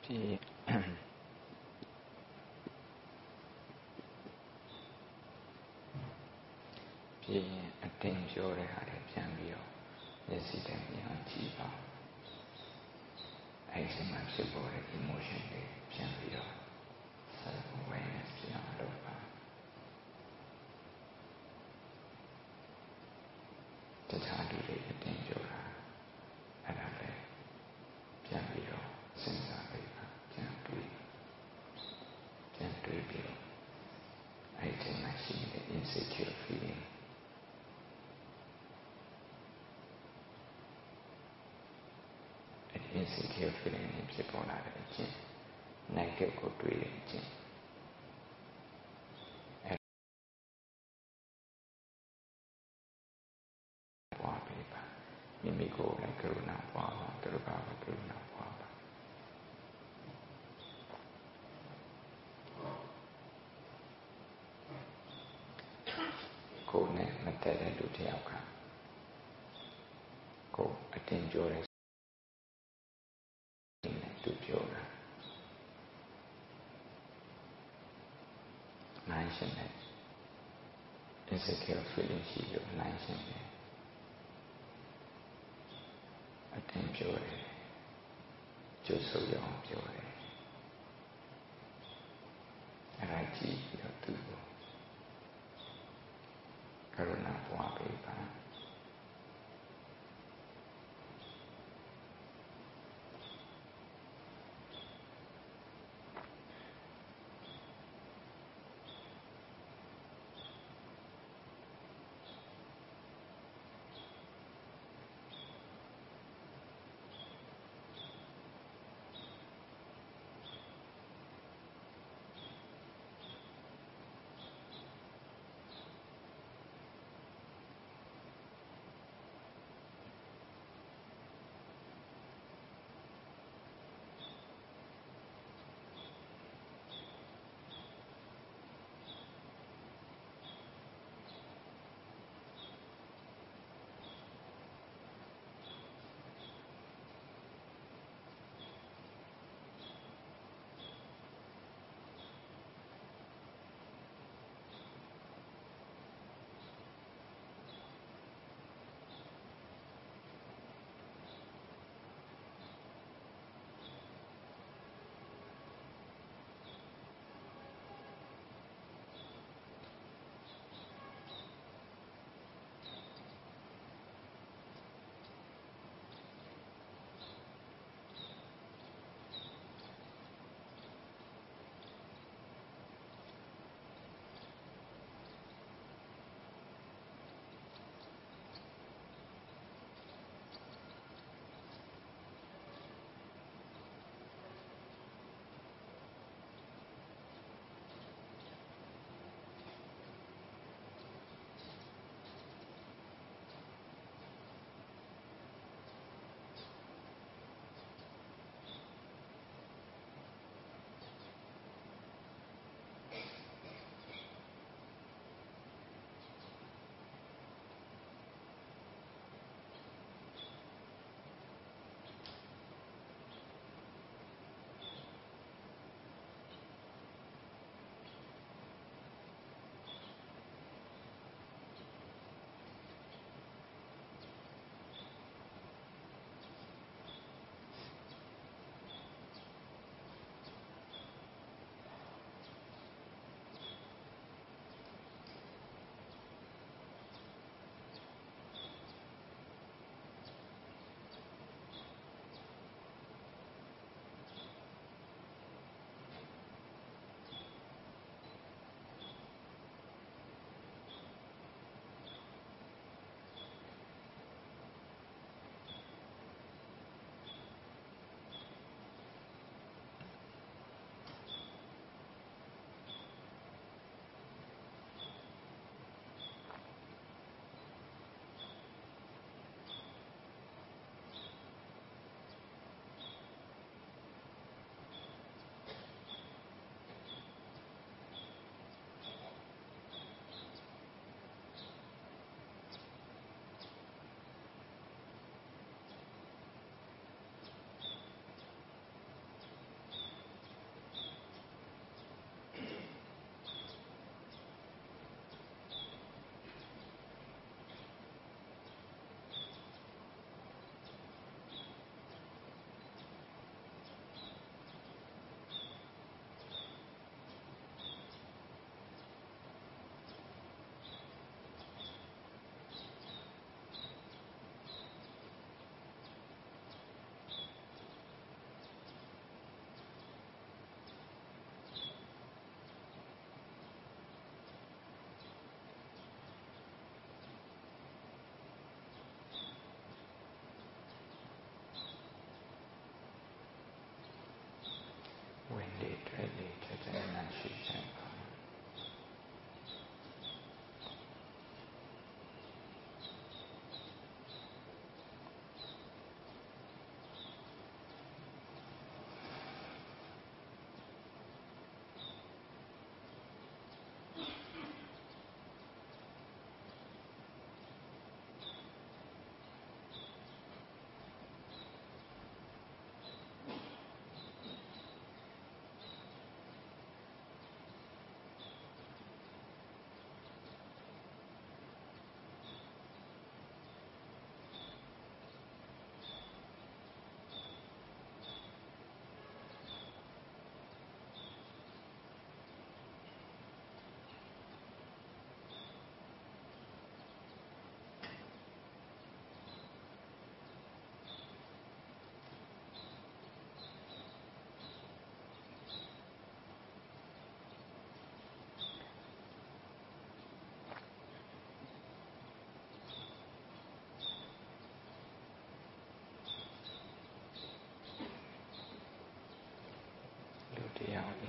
ဒီပြင်းအတင်းပြောတဲ့ဟာတွေပြန်ပြီးတော့မျက်စိတည်းမြင်အောင်ကြည့်ပါအဲ့ဒီမှာဖြစ်ပေါ်တဲ့ emotion တွေပြန်ပြီးတော့ self awareness ပြန်လုပ်ပါတခြားလူတွေအတင်းပြောတာအဲ့ဒါပဲပြန်ပြီးတော့စဉ်းစားပြီးပါပြန်တွေးပြန်တွေးပြီးတော့အဲ့ဒီမှာရှိတဲ့ insecure feeling insecure feeling ဖြစ်ပေါ်လာတဲ့အချင်းနိုင်တဲ့ကိုတွေးတဲ့အချင်းအဲပွားပြီးပါမိမိကိုယ်လည်းကရုဏာပွားပါသူတို့ကလည်းကရုဏာပွားပါကိုယ်နဲ့မတည့်တဲ့လူတစ်ယောက်ကကိုယ်အတင်းပြောတဲ့သူပြောတာနိုင်ရှင်နဲ့ insecure feeling ရှိလို့နိုင်ရှင်နဲ့အတင်းပြောတယ်ကျိုးဆိုရအောင်ပြောတယ်အဲ့ဒါကြည့်ပြီးတော့သူ့ကိုကရုဏာပွားပေးပါ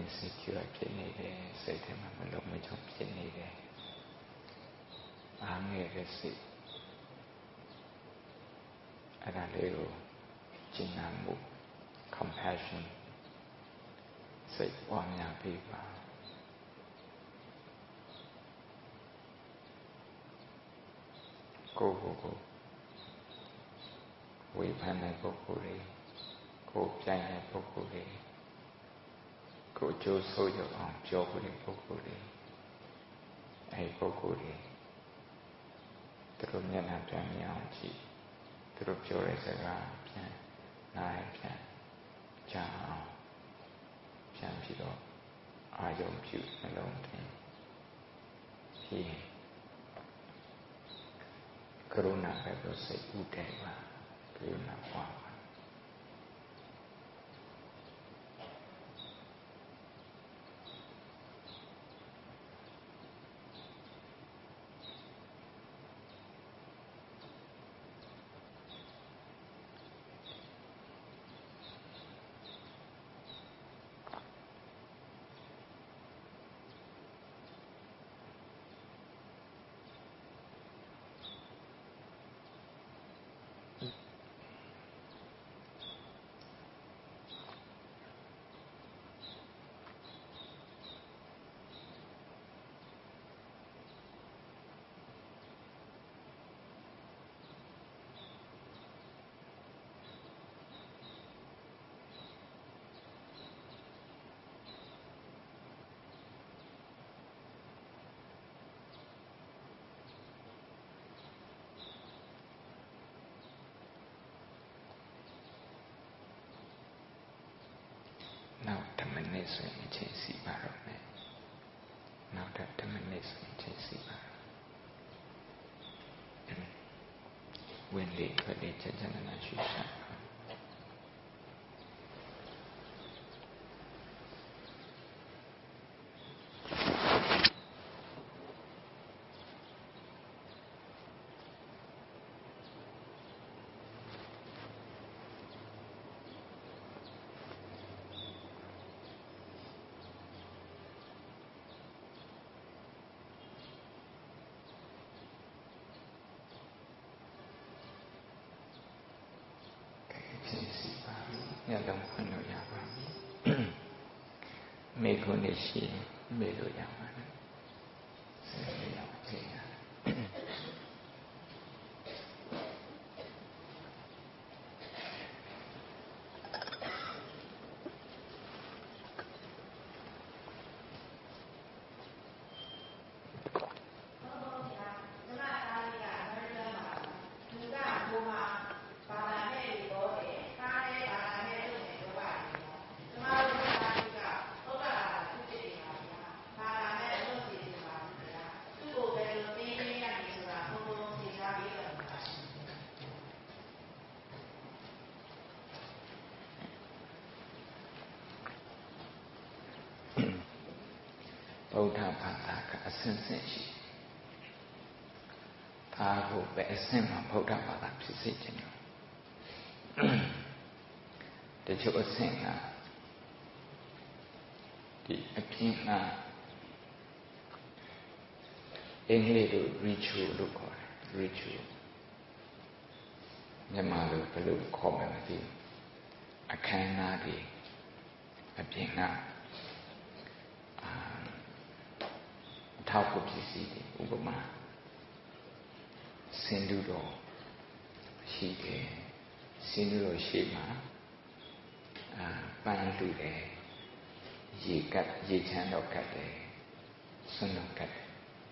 insecure ဖြစ်နေတယ်စိတ်ထဲမှာမလုံးမချုံဖြစ်နေတယ်အားငယ်တဲ့စိတ်အဲ့ဒါလေးကိုကျင့်နာမှု compassion စိတ်ပွားများပြီးပါကိုယ်ကိုယ်ကိုဝေဖန်တဲ့ပုဂ္ဂိုလ်တွေကိုယ်ပြိုင်တဲ့ပုဂ္ဂိုလ်တွေကိုယ်ကြိုးဆိုးရအောင်ပြောဖို့တဲ့ပုဂ္ဂိုလ်တွေအဲ့ဒီပုဂ္ဂိုလ်တွေသူတို့မျက်နှာပြန်မြင်အောင်ကြည့်သူတို့ပြောတဲ့စကားပြန်နားပြန်ကြားအောင်ပြန်ပြီးတော့အာရုံပြုနှလုံးသွင်းပြီးကရုဏာပဲလို့စိတ်ဥတည်ပါကရုဏာပွားပါနောက်tenမိနစ်ဆိုရင်အချိန်စီပါတော့မယ်နောက်tenမိနစ်ဆိုရင်အချိန်စီပါဝင်လေထွက်လေချက်ချက်နဲ့ရှုရှာညလုံးခွင့်လို့ရပါပြီမေခွန်းနေရှိမေလို့ရပါတယ်ဆက်ရအောင်ချိန်ရဗုဒ္ဓဘာသာကအစဉ်စဉ်ရှိဒါကိုပဲအစဉ်မှာဗုဒ္ဓဘာသာဖြစ်စေခြင်းလို့တချို့အစဉ်ကဒီအပြင်းနာအင်္ဂလိပ်လို ritual လို့ခေါ်တယ် ritual မြန်မာလိုဘယ်လိုခေါ်မလဲမသိဘူးအခမ်းအနားတွေအပြင်းနာထောက်ဖို့ပစ္စည်းတွေဥပမာစင်တူတော်ရှိတယ်စင်တူတော်ရှိမှာအာပန်းလူတယ်ရေကတ်ရေချမ်းတော့ကတ်တယ်ဆွမ်းတော့ကတ်တယ်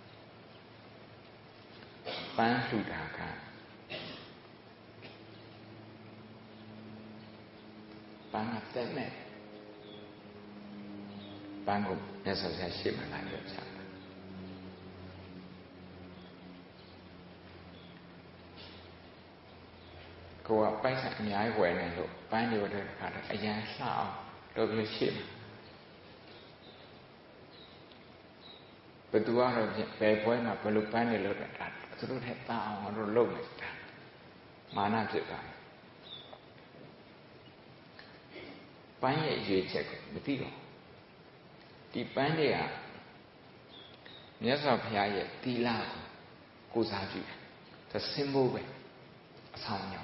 ပန်းလူတာကပန်းကတက်မဲ့ပန်းကိုမြတ်စွာဘုရားရှိမှလာပြောချတာကိုကပိုက်ဆံအများကြီးဝယ်နေလို့ပန်းတွေတဲ့ခါတော့အရန်လှအောင်လုပ်ပြီးရှိမှာဘယ်သူကတော့ဘယ်ပွဲမှာဘယ်လိုပန်းတွေလုပ်တာသူတို့ထက်သားအောင်ငါတို့လုပ်နေတာမာနဖြစ်တာပန်းရဲ့ရွေးချက်ကမသိတော့ဒီပန်းတွေကမြတ်စွာဘုရားရဲ့သီလကိုကိုးစားပြုတယ်ဒါ symbol ပဲအဆောင်အယောင်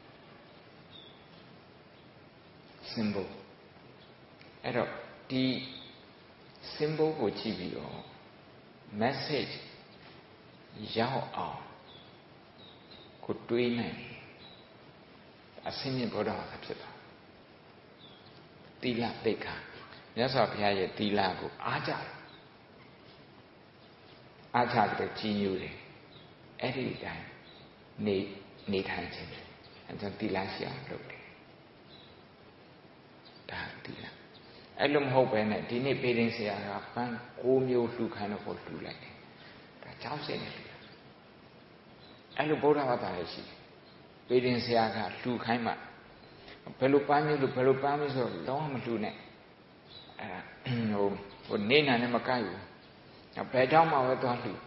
symbol အဲ့တော့ဒီ symbol ကိုကြည့်ပြီးတော့ message ရောက်အောင်ကိုတွေးနိုင်အစင်းမြင့်ဘုရားဘာဖြစ်သွားသီလသိက္ခာမြတ်စွာဘုရားရဲ့သီလကိုအားကြတယ်အားကြတဲ့ကြီးညိုတယ်အဲ့ဒီတိုင်းနေနေထိုင်ခြင်းအဲ့ဒါသီလရှိအောင်လုပ်တယ်ဒါသီလအဲ့လိုမဟုတ်ပဲနဲ့ဒီနေ့ပေရင်ဆရာကပန်းကိုမျိုးလှူခိုင်းတော့ကိုလှူလိုက်တယ်ဒါကြောက်စင်တယ်အဲ့လိုဗုဒ္ဓဘာသာလည်းရှိတယ်ပေရင်ဆရာကလှူခိုင်းမှဘယ်လိုပန်းမျိုးလို့ဘယ်လိုပန်းမျိုးဆိုတော့လုံးဝမလှူနဲ့အဲ့ဒါဟိုဟိုနေနာနဲ့မကိုက်ဘူးဘယ်တော့မှပဲသွားလှူ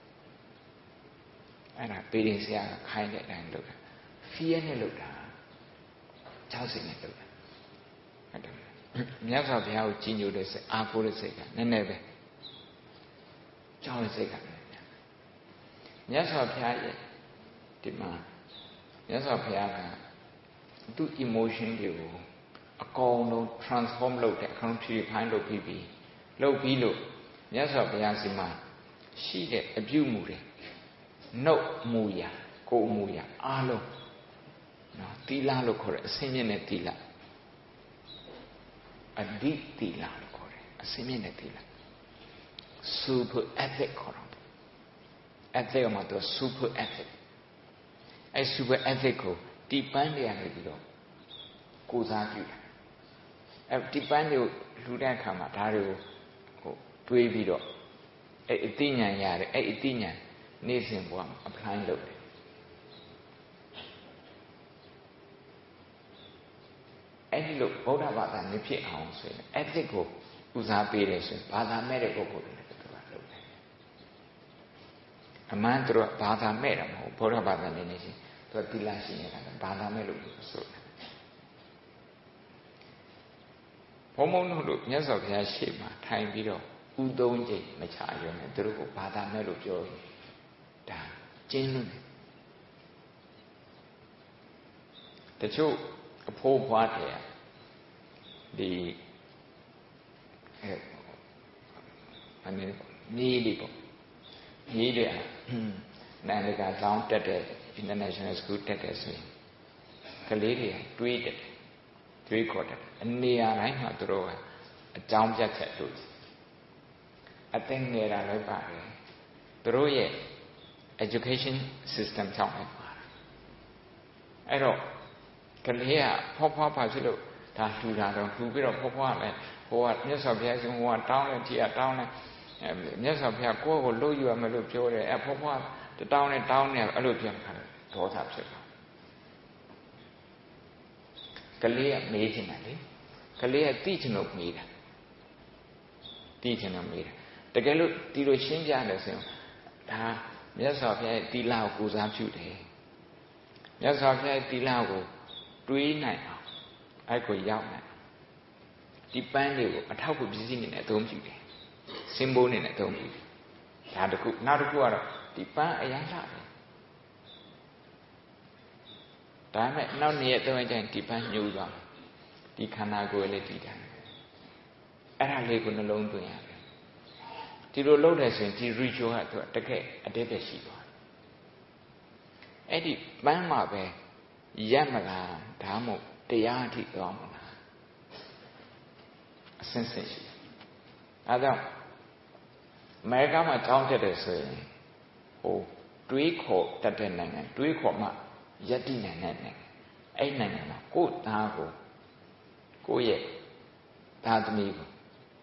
အဲ့ဒါပေရင်ဆရာကခိုင်းတဲ့အတိုင်းလုပ်တာ fear နဲ့လုပ်တာကြောက်စင်နဲ့လုပ်တာဟုတ်တယ်မြတ်စွာဘုရားကိုကြီးညိုတဲ့စိတ်အားကိုးတဲ့စိတ်ကနည်းနည်းပဲကြောက်တဲ့စိတ်ကမြတ်စွာဘုရားရဲ့ဒီမှာမြတ်စွာဘုရားကသူ့ emotion တွေကိုအကောင်လုံး transform လုပ်တဲ့အခါ purify လုပ်ပြီးပြီလုပ်ပြီးလို့မြတ်စွာဘုရားစီမှာရှိတဲ့အပြုမှုတွေနှုတ်မူရာကိုယ်မူရာအားလုံးနော်သီလလို့ခေါ်တဲ့အစင်းမြင့်တဲ့သီလအဓိသီလလို့ခေါ်တယ်အစင်းမြင့်တဲ့သီလ super ethic ခေါ်တော့ ethic မှာတော့ super ethic အဲ super ethic ကိုဒီပန်းတွေကနေပြီးတော့ကိုးစားပြုတာအဲဒီပန်းတွေကိုလှူတဲ့အခါမှာဒါတွေကိုဟိုတွေးပြီးတော့အဲအသိဉာဏ်ရတယ်အဲအသိဉာဏ်နေ့စဉ်ဘဝမှာ apply လုပ်တယ်အဲ့ဒီလိုဗုဒ္ဓဘာသာနေဖြစ်အောင်ဆိုရင် ethic ကိုဦးစားပေးတယ်ဆိုရင်ဘာသာမဲ့တဲ့ပုဂ္ဂိုလ်တွေလည်းသူကလုပ်တယ်အမှန်တော့ဘာသာမဲ့တာမဟုတ်ဗုဒ္ဓဘာသာနေနေချင်းသူကသီလရှိနေတာဘာသာမဲ့လို့ဆိုတာဘုံဘုံတို့မြတ်စွာဘုရားရှေ့မှာထိုင်ပြီးတော့ဥသုံးချိန်မချရုံနဲ့သူတို့ကဘာသာမဲ့လို့ပြောရင်ဒါကျင်းလို့တချို့အဖိုးဖွားတယ်ဒီအဲအနေမြေးလေးပေါ့မြေးတယ်နိုင်ငံတကာကျောင်းတက်တဲ့ international school တက်တဲ့ဆိုရင်ကလေးတွေတွေးတယ်တွေးခေါ်တယ်အနေရာတိုင်းမှာသူတို့ကအကြောင်းပြချက်တို့အသိငယ်တာလည်းပါတယ်သူတို့ရဲ့ education system ကြောင့်လည်းပါတယ်အဲ့တော့ကလေးကဖွားဖွားပါဖြစ်လို့ဒါလှူတာတော့လှူပြီးတော့ဖွားဖွားလည်းဟိုကမြတ်စွာဘုရားရှင်ဟိုကတောင်းတယ်ကြည်ကတောင်းတယ်မြတ်စွာဘုရားကိုယ့်ကိုလှုပ်ယူရမယ်လို့ပြောတယ်အဲဖွားဖွားတောင်းတယ်တောင်းတယ်အဲ့လိုပြန်ခါတယ်ဒေါသဖြစ်သွားကလေးကမေးချင်တယ်လေကလေးကသိချင်လို့မေးတာသိချင်လို့မေးတာတကယ်လို့ဒီလိုရှင်းပြတယ်ဆိုရင်ဒါမြတ်စွာဘုရားရဲ့သီလကိုကိုးစားပြုတယ်မြတ်စွာဘုရားရဲ့သီလကိုတွေးနိုင်အောင်အဲ့ကိုရောက်နိုင်ဒီပန်းတွေကိုအထောက်အကူပစ္စည်းနေနဲ့အသုံးပြုတယ်စင်ဘိုးနေနဲ့အသုံးပြုတယ်ဒါတခုနောက်တစ်ခုကတော့ဒီပန်းအရာလှတယ်ဒါပေမဲ့နောက်နေ့ရက်သုံးရက်ကျရင်ဒီပန်းညှိုးသွားဒီခန္ဓာကိုယ်လေးတည်တယ်အဲ့ဒါလေးကိုနှလုံးသွင်းရတယ်ဒီလိုလုပ်တယ်ဆိုရင်ဒီ ritual ကသူတကယ်အတိတ်ပဲရှိသွားအဲ့ဒီပန်းမှာပဲရက်မလားဒါမှမဟုတ်တရားအထိသွားမလားအစင်းစင်းရှိအဲဒါအမေရိကန်မှာကြောင်းတက်တယ်ဆိုရင်ဟိုတွေးခေါ်တတ်တဲ့နိုင်ငံတွေးခေါ်မှယက်တိနိုင်တဲ့နိုင်ငံအဲ့နိုင်ငံမှာကိုယ့်သားကိုကိုယ့်ရဲ့သားသမီးကို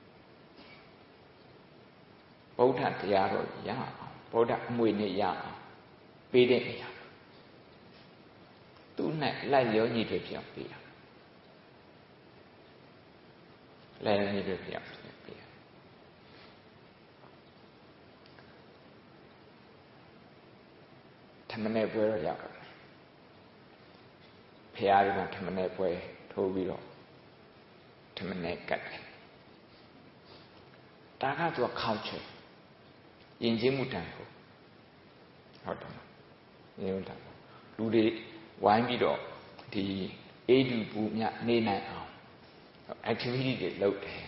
ဗုဒ္ဓတရားတော်ရအောင်ဗုဒ္ဓအမွေနဲ့ရအောင်ပေးတဲ့နေရာသူနဲ့လိုက်လျောညီတွေပြောင်းပေးရလိုက်လျောညီတွေပြောင်းပေးရထမနဲ့ပွဲတော့ရောက်တော့ဖရာဒီမှာထမနဲ့ပွဲထိုးပြီးတော့ထမနဲ့ကတ်တယ်ဒါကသူက culture ယဉ်ကျေးမှုတန်ဖိုးဟုတ်တယ်ယဉ်ကျေးမှုတန်ဖိုးလူတွေဝိုင်းပြီးတော့ဒီအေးဒူပူမြနေနိုင်အောင် activity တွေလုပ်တယ်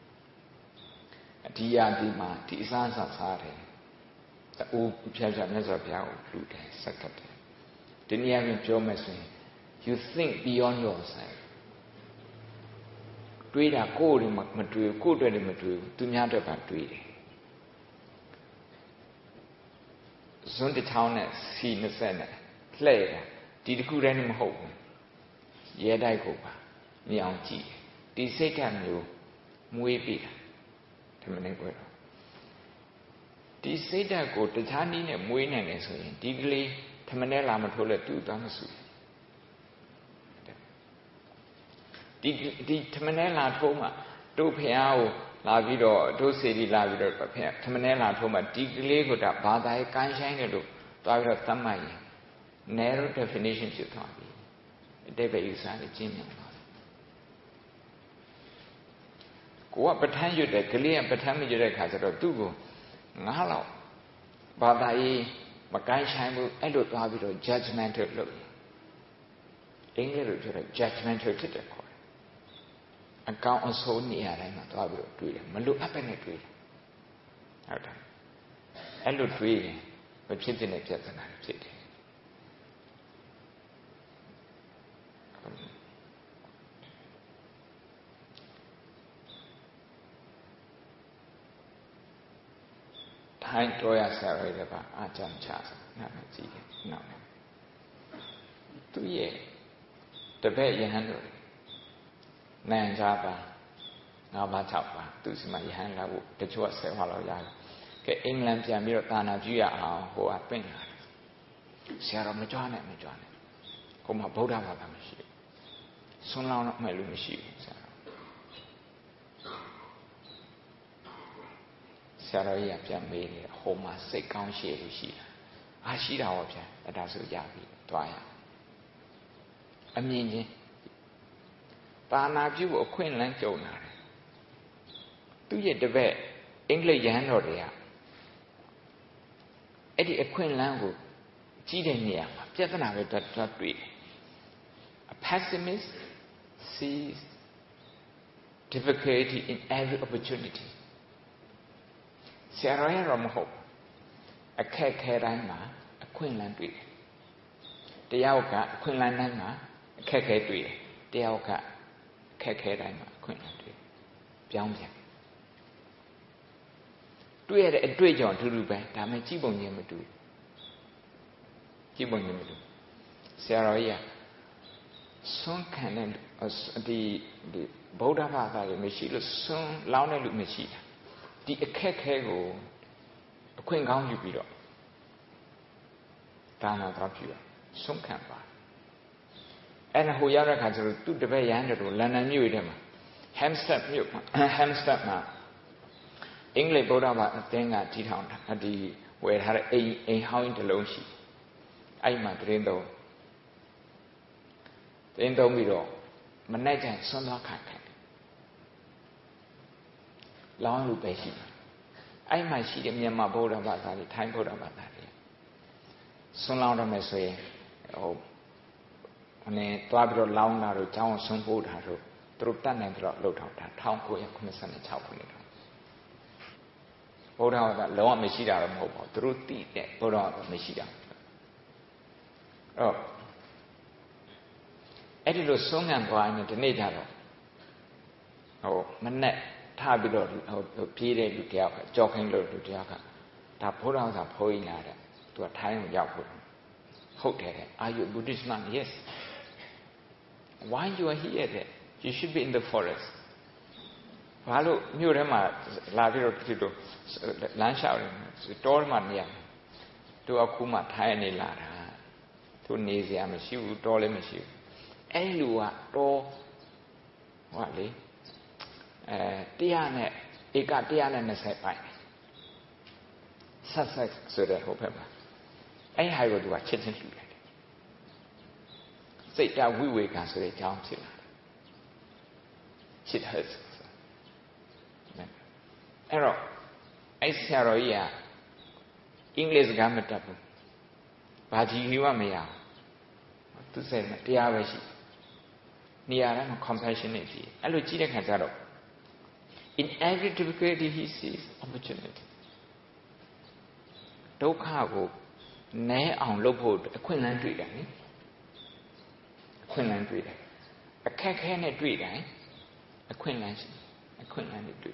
ဒီရာဒီမှာဒီအစားအစာစားတယ်အိုးဖြတ်ဖြတ်မြတ်စွာဘုရားကိုလူတယ်စက္ကတ်တယ်ဒီနေရာမှာပြောမယ်ဆိုရင် you think beyond yourself တွေးတာကိုယ်တွေမတွေးကိုယ်တွေလည်းမတွေးဘူးသူများတွေပါတွေးတယ်ဇွန်းတစ်ချောင်းနဲ့စီနှစ်ဆက်နဲ့လှည့်တာဒီတစ်ခုတည်းနဲ့မဟုတ်ဘူးရဲတိုက်ကိုပါမြင်အောင်ကြည့်ဒီစိတ်ဓာတ်မျိုးမွေးပြီးတာဒီမနေ့ပွဲတော့ဒီစိတ်ဓာတ်ကိုတခြားနည်းနဲ့မွေးနိုင်တယ်ဆိုရင်ဒီကလေးထမနဲ့လာမထိုးလဲသူ့သွားမစုဒီဒီထမနဲ့လာထိုးမှတို့ဖះကိုလာပြီးတော့တို့စေတီလာပြီးတော့ဖះထမနဲ့လာထိုးမှဒီကလေးကိုဒါဘာသာရေးကမ်းဆိုင်တယ်လို့သွားပြီးတော့သတ်မှတ်ရင် narrow definition ဖြစ်သွားပြီအတိတ်ပဲယူဆနေကျင်းနေပါကိုကပဋ္ဌာန်းရွတ်တယ်ကလေးကပဋ္ဌာန်းမရွတ်တဲ့ခါကျတော့သူ့ကိုငါးလောက်ဘာသာရေးမကိုင်းဆိုင်ဘူးအဲ့လိုသွားပြီးတော့ judgmental လုပ်အင်္ဂလိပ်လိုပြောတဲ့ judgmental ဖြစ်တယ်ခေါ်တယ်အကောင်အဆိုးနေရာတိုင်းမှာသွားပြီးတော့တွေးတယ်မလို့အပ်ပဲနဲ့တွေးတယ်ဟုတ်တယ်အဲ့လိုတွေးရင်မဖြစ်တဲ့ပြဿနာဖြစ်တယ်ထိုင်းတော်ရဆရာတွေလည်းပါအကြံချနာမကြည့်တယ်နောက်တယ်သူရဲ့တပည့်ယဟန်တို့နိုင်ကြပါငါးပါး၆ပါးသူစီမှာယဟန်လာဖို့တချို့ကဆယ်ပါးလောက်ရတယ်ကဲအင်္ဂလန်ပြန်ပြီးတော့သာနာပြုရအောင်ဟိုကပင့်လာတယ်ဆရာတော်မကြွားနဲ့မကြွားနဲ့ဟိုမှာဗုဒ္ဓဘာသာမရှိဘူးဆွမ်းလောင်းတော့မဲ့လို့မရှိဘူးဆရာတော်ဆရာတော်ကြီးကပြန်မေးတယ်ဟိုမှာစိတ်ကောင်းရှိလို့ရှိတာအားရှိတာဟောဗျာအဲ့ဒါဆိုရပြီတွားရအမြင်ချင်းပါဏာပြုအခွင့်လန်းကြုံလာတယ်သူရဲ့တပည့်အင်္ဂလိပ်ရဟန်းတော်တွေကအဲ့ဒီအခွင့်လန်းကိုကြီးတဲ့နေရာမှာပြဿနာပဲတွတ်တွေ့တယ် A pessimist sees difficulty in every opportunity ဆရာတော်ရဲ့တော့မဟုတ်အခက်ခဲတိုင်းမှာအခွင့်လန်းတွေ့တယ်တယောက်ကအခွင့်လန်းတိုင်းမှာအခက်ခဲတွေ့တယ်တယောက်ကခက်ခဲတိုင်းမှာအခွင့်လန်းတွေ့ပြောင်းပြန်တွေ့ရတဲ့အတွေ့အကြုံအတူတူပဲဒါမှကြည့်ပုံချင်းမတူကြည့်ပုံချင်းမတူဆရာတော်ကြီးကဆွမ်းခံတဲ့ဒီဒီဗုဒ္ဓဘာသာတွေမရှိလို့ဆွမ်းလောင်းတဲ့လူမရှိတာဒီအခက်ခဲကိုအခွင့်ကောင်းယူပြီးတော့ဒါနာတော့ပြရဆုံးခံပါအဲ့ဒါဟိုရောက်တဲ့ခါကျတော့သူ့တပည့်ရဟန်းတို့လန်ဒန်မြို့ထဲမှာ Hampstead မြို့မှာ Hampstead မှာအင်္ဂလိပ်ဗုဒ္ဓဘာသာအသင်းကကြီးထောင်တာဒီဝယ်ထားတဲ့အိမ်အိမ်ဟောင်းတစ်လုံးရှိအဲ့မှာတရင်တော့တရင်တော့ပြီးတော့မနဲ့ကျန်ဆွမ်းသွားခံခံလောင်းလူပဲရှိတယ်အဲ့မှာရှိတဲ့မြန်မာဗုဒ္ဓဘာသာတွေထိုင်းဗုဒ္ဓဘာသာတွေဆွမ်းလောင်းတော့မယ်ဆိုရင်ဟိုအနည်းသွားပြီးတော့လောင်းတာတို့ကျောင်းဆွမ်းပို့တာတို့သူတို့တတ်နိုင်ပြီးတော့လှုပ်ထောင်တာ၁၉၇၆ခုနှစ်တော့ဗုဒ္ဓဘာသာလုံးဝမရှိတာတော့မဟုတ်ပါဘူးသူတို့သိတဲ့ဗုဒ္ဓဘာသာမရှိတာအဲ့ဒီလိုဆုံးငံသွားရင်ဒီနေ့ကျတော့ဟိုမနဲ့ထားပြီးတော့ဟိုပြေးတဲ့လူတယောက်ကြောက်ခိုင်းလို့လူတယောက်ကဒါဘုရားသာဖိုးရင်လာတဲ့သူကထိုင်းကိုရောက်ဖို့ဟုတ်တယ်တဲ့ Are you a Buddhist monk? Yes. Why you are here then? You should be in the forest. ဘာလို့မြို့ထဲမှာလာပြီးတော့ဒီလိုလမ်းလျှောက်တယ်တောထဲမှာနေရသူအခုမှထိုင်းနေလာတာသူနေစရာမရှိဘူးတောလည်းမရှိဘူးအဲ့လူကတောဟောလေအဲတရားနဲ့ဧကတရားနဲ့နှစ်ဆယ်ပိုင်ဆက်ဆက်ဆိုတဲ့ဟိုဘက်မှာအဲ့ဟာကိုသူကချစ်ချင်းလှူတယ်စိတ်တဝိဝေကဆိုတဲ့အကြောင်းဖြစ်လာတယ်ချစ်ဟဲ့ Error. I say, "Roya, English grammar tapu. Baji liwa meya. Tu say, "Tiya veshi." Niara no compassionate. Allo chile kajaro. In every difficulty, he sees opportunity. Dokha go ne on lobo a Quinlan reader. A Quinlan reader. A cacanet reader. A Quinlan. A Quinlan reader.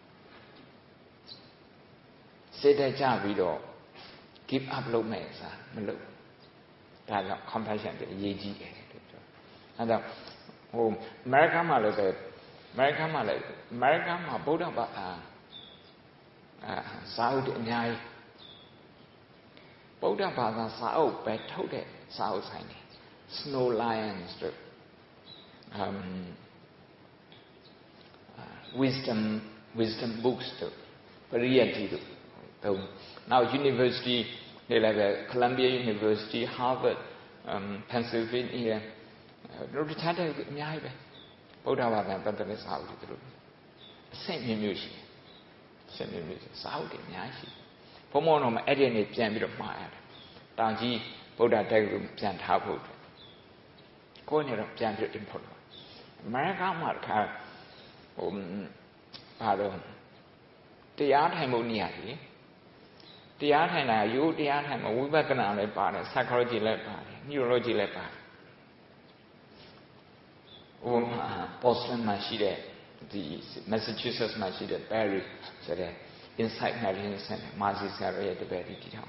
Say that Javido give up low mesa, Melo. That is compassion, Yeji. And the home, America Malay, America Malay, America Buddha Bata, South Nyai. Buddha Bata South, by Tote, South Sine, Snow Lions, um, uh, wisdom, wisdom books, reality. Now, university, they like Columbia University, Harvard, um, Pennsylvania. No, the China, Nyai, Buddha Bata, but the South. Same music, same music, South Nyai. Pomono, Edian, Jambit of Maya. Tangi, Buddha Dagrum, Jan Harwood. Corner of Jambit in Polo. America Marka, um, pardon. The art harmonia. The art and you, the art and we work on a part, psychology lab part, neurology lab part. Um, Boston Machide, the Massachusetts Machide, Barry, so that inside Maryland Center, Mazis area, the Barry Town.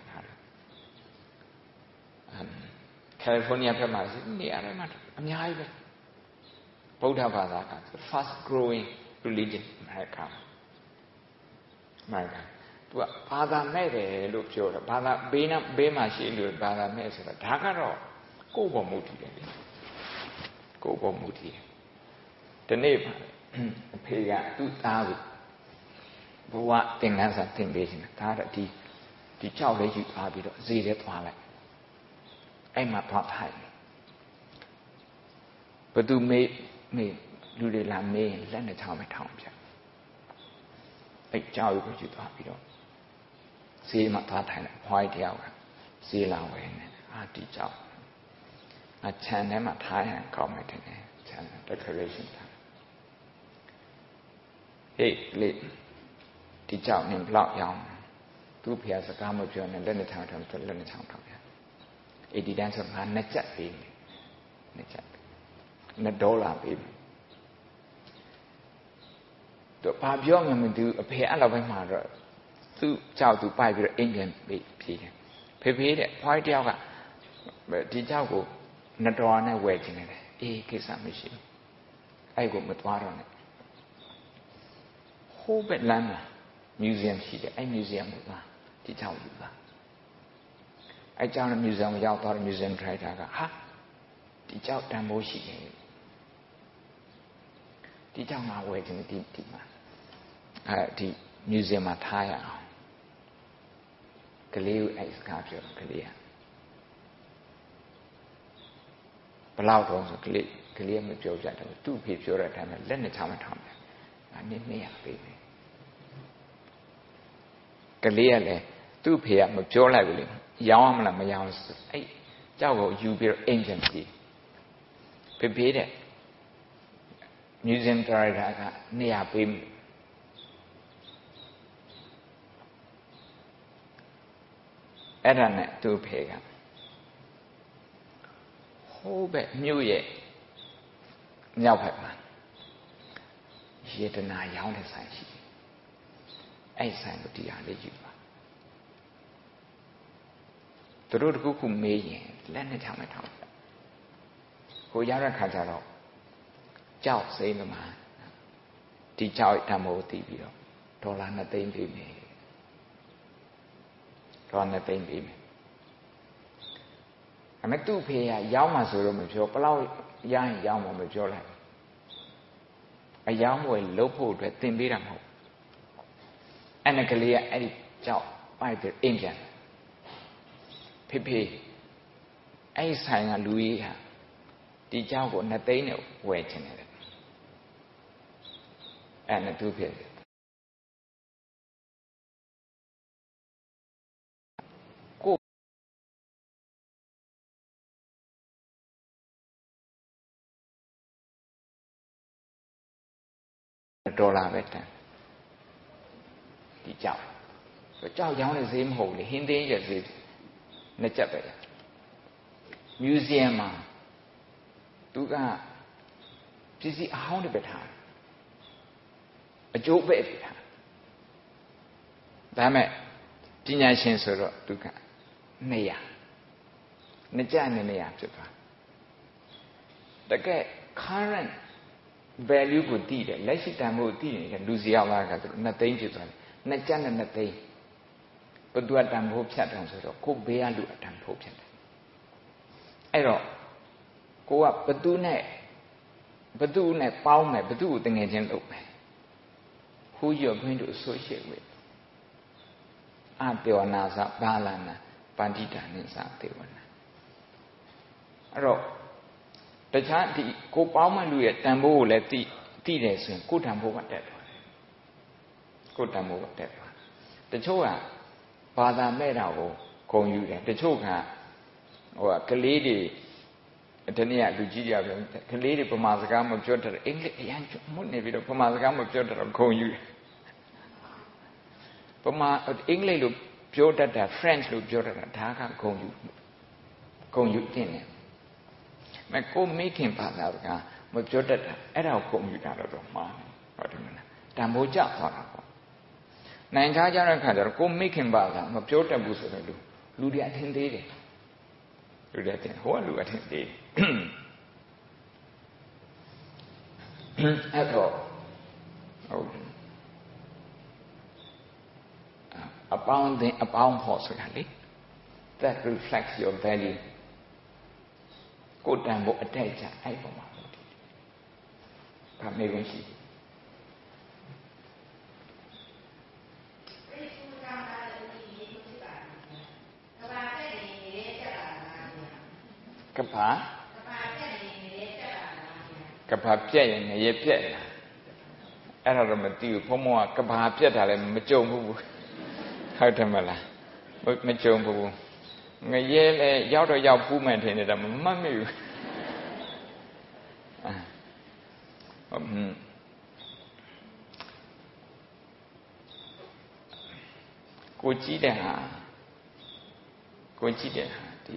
Um, California, Pemazi, the other matter. I'm Yahweh. Buddha Bazaka, the fast growing religion in America. America. Bada Mede, look, Joda, Bada Bena, Bema, she looked Bada Mesa, Takaro, Kobo Muti. Kobo Muti. The neighbor, Pega, two thousand. But what thing has a thing based in the Tata tea, the child that you are with Zeta Twilight. I'm a pot high. But do me, me, do they land me and send the town at home? A child which you thought you don't. See my thought, white yoga, see la way, I teach out. I chant them at high and comment in it, chant declaration time. Hey, late, teach out in block young. Two pairs of gamma and then the town to learn the town. It did answer my nature being nature. The dollar baby. The Pabion do a pair of my mother. Two child to buy your Indian baby. Pepe, white yoga. But the jago, Nadorna waiting it. A kiss a machine. I go with water on it. Hope at Lana Museum here. A museum with that. The child with that. I found a museum without thought a museum tried to go, ha! The child damn she gave. The child now waiting the deep deep. The museum attire. Kaleo a sculpture of Kalia. Palau also clear, clear with Joe Jack, two people at time and then the time at home. I need me a baby. Kalia, two people with Joe Laveling. Yawam la Mayam, eh, Jago, you be agency. Prepared museum director near Pim. Adanet to pagan. Hope New Year. Nyapman. Yet an eye young as I see. I sang with the other you. The road who may let it have my tongue. Who Yara Kajaro. Chow say the man. The chow tamo tibio. Tolana thing be me. Tolana thing be me. I met two pay a yama solo with your plow young yama with your life. A young way lopo to a thin bit of hope. And a clear edit chow by the Indian. Pepe, I sang a Louis, the job was not waiting. And a two ဒေါ်လာပဲတန်ဒီကြောက်ကြောက်ကြောင်းနဲ့ဈေးမဟုတ်လေဟင်းသင်းရဲ့ဈေးနှစ်ကျပ်ပဲမြူဇီယံမှာသူကပစ္စည်းအဟောင်းတွေပဲထားအကျိုးပဲပြထားဒါမဲ့ပညာရှင်ဆိုတော့သူကနှစ်ရာနှစ်ကျပ်နဲ့နှစ်ရာဖြစ်သွားတကယ် current value ကိုသိတယ်လက်ရှိတန်ဖိုးသိနေတဲ့လူစီရောက်လာကသူနှစ်သိန်းဖြစ်သွားတယ်နှစ်ကျပ်နဲ့နှစ်သိန်းဘသူကတန်ဖိုးဖြတ်တယ်ဆိုတော့ကိုဘေးကလူအတန်ဖိုးဖြတ်တယ်အဲ့တော့ကိုကဘသူနဲ့ဘသူနဲ့ပေါင်းမယ်ဘသူကိုတငယ်ချင်းလုပ်မယ် who you are going to associate with အတေဝနာသဘာလနာပန္တိတာနိသတေဝနာအဲ့တော့တခြားဒီကိုပေါင်းမဲ့လူရဲ့တန်ဖိုးကိုလည်းသိသိတယ်ဆိုရင်ကိုတန်ဖိုးကတက်သွားတယ်ကိုတန်ဖိုးကတက်သွားတချို့ကဘာသာမဲ့တာကိုဂုဏ်ယူတယ်တချို့ကဟိုကကလေးတွေဒီနေ့ကလူကြီးကြပြောကလေးတွေဗမာစကားမပြောတတ်အင်္ဂလိပ်အရန်မွတ်နေပြီးတော့ဗမာစကားမပြောတတ်တော့ဂုဏ်ယူတယ်ဗမာအင်္ဂလိပ်လိုပြောတတ်တာ French လိုပြောတတ်တာဒါကဂုဏ်ယူဂုဏ်ယူတင်တယ်မကိုမိခင်ဘာသာကမပြောတတ်တာအဲ့ဒါကိုဂုဏ်ယူတာတော့မှားတယ်ဟုတ်တယ်မလားတန်ဖိုးကျသွားတာပေါ့နိုင်ခြားကြတဲ့ခါကျတော့ကိုမိခင်ဘာသာမပြောတတ်ဘူးဆိုတော့လူလူတွေအထင်သေးတယ်လူတွေအထင်ဟိုကလူအထင်သေးအဲ့တော့ဟုတ်အပေါင်းအပေါင်းဖို့ဆိုတာလေ that reflects your value ကိုတန်ဖို့အတိုက်ကြအဲ့ပေါ်မှာဘာမေးခွန်းရှိကဘာကဘာပြက်ရင်ငရေပြက်လားအဲ့ဒါတော့မသိဘူးဘုံဘုံကကဘာပြက်တာလည်းမကြုံဘူးဟုတ်တယ်မလားမကြုံဘူးငရေလည်းရောက်တော့ရောက်ပူးမှန်ထင်နေတာမမှတ်မိဘူးဟုတ်ဟွန်းကိုကြည့်တဲ့ဟာကိုကြည့်တဲ့ဟာဒီ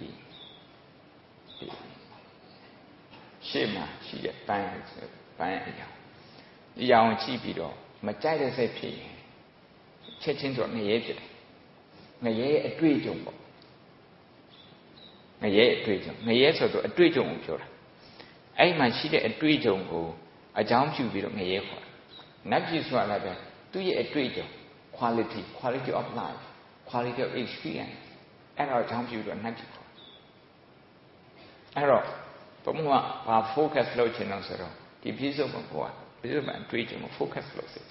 ရှေ့မှာရှိတဲ့ပန်းပန်းအရာဒီအောင်ကြည့်ပြီးတော့မကြိုက်တဲ့စိတ်ဖြစ်ရင်ချက်ချင်းတော့ငရဲဖြစ်တယ်ငရဲအတွေ့အကြုံပေါ့ငရဲအတွေ့အကြုံငရဲဆိုတော့အတွေ့အကြုံကိုပြောတာအဲ့မှာရှိတဲ့အတွေ့အကြုံကိုအကြောင်းပြုပြီးတော့ငရဲခေါ်တာနတ်ပြည်ဆိုတာလည်းပဲသူ့ရဲ့အတွေ့အကြုံ quality quality of life quality of experience အဲ့တော့အကြောင်းပြုတော့နတ်ပြည်ခေါ်အဲ့တော့ဘုံကဘာ focus လုပ်ချင်တော့ဆိုတော့ဒီပြည့်စုံမှာကိုကပြည့်စုံမှာအတွေ့အကြုံကို focus လုပ်စေ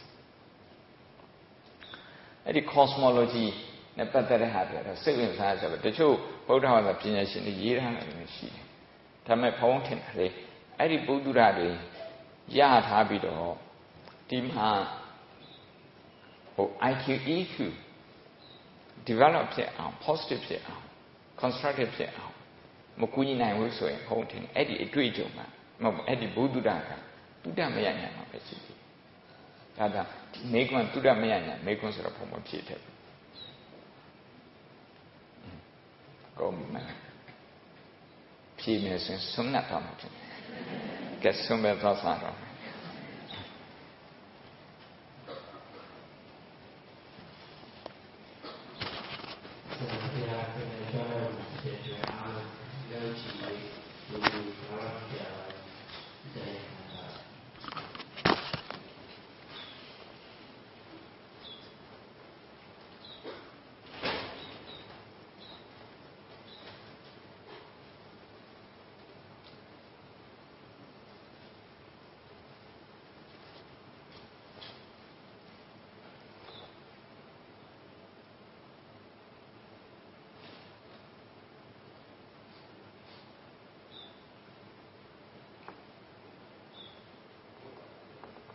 အဲ့ဒီ cosmology နဲ့ပတ်သက်တဲ့ဟာတွေတော့စိတ်ဝင်စားကြတယ်တချို့ဗုဒ္ဓဘာသာပညာရှင်တွေရေးထားတယ်လည်းရှိတယ်ဒါပေမဲ့ဘုံထင်တယ်လေအဲ့ဒီပုဒ္ဒရာတွေရထားပြီးတော့ဒီမှာဟို I Q E Q develop ဖြစ်အောင် positive ဖြစ်အောင် constructive ဖြစ်အောင်မကူညီနိုင်ဘူးဆိုရင်ဘုံထင်အဲ့ဒီအတွေ့အကြုံမှာမဟုတ်အဲ့ဒီဘုဒ္ဓရာကတုဒ္ဒမယညာမှာပဲရှိတယ်ဒါကြောင့်ဒီမေကွန်းတုဒ္ဒမယညာမေကွန်းဆိုတော့ဘုံမဖြစ်တယ်ကောင်းပြီမလားဖြေမယ်ဆိုရင်ဆုံးတ်တော့မှာဖြစ်တယ်ကဲဆုံးပဲသွားစားတော့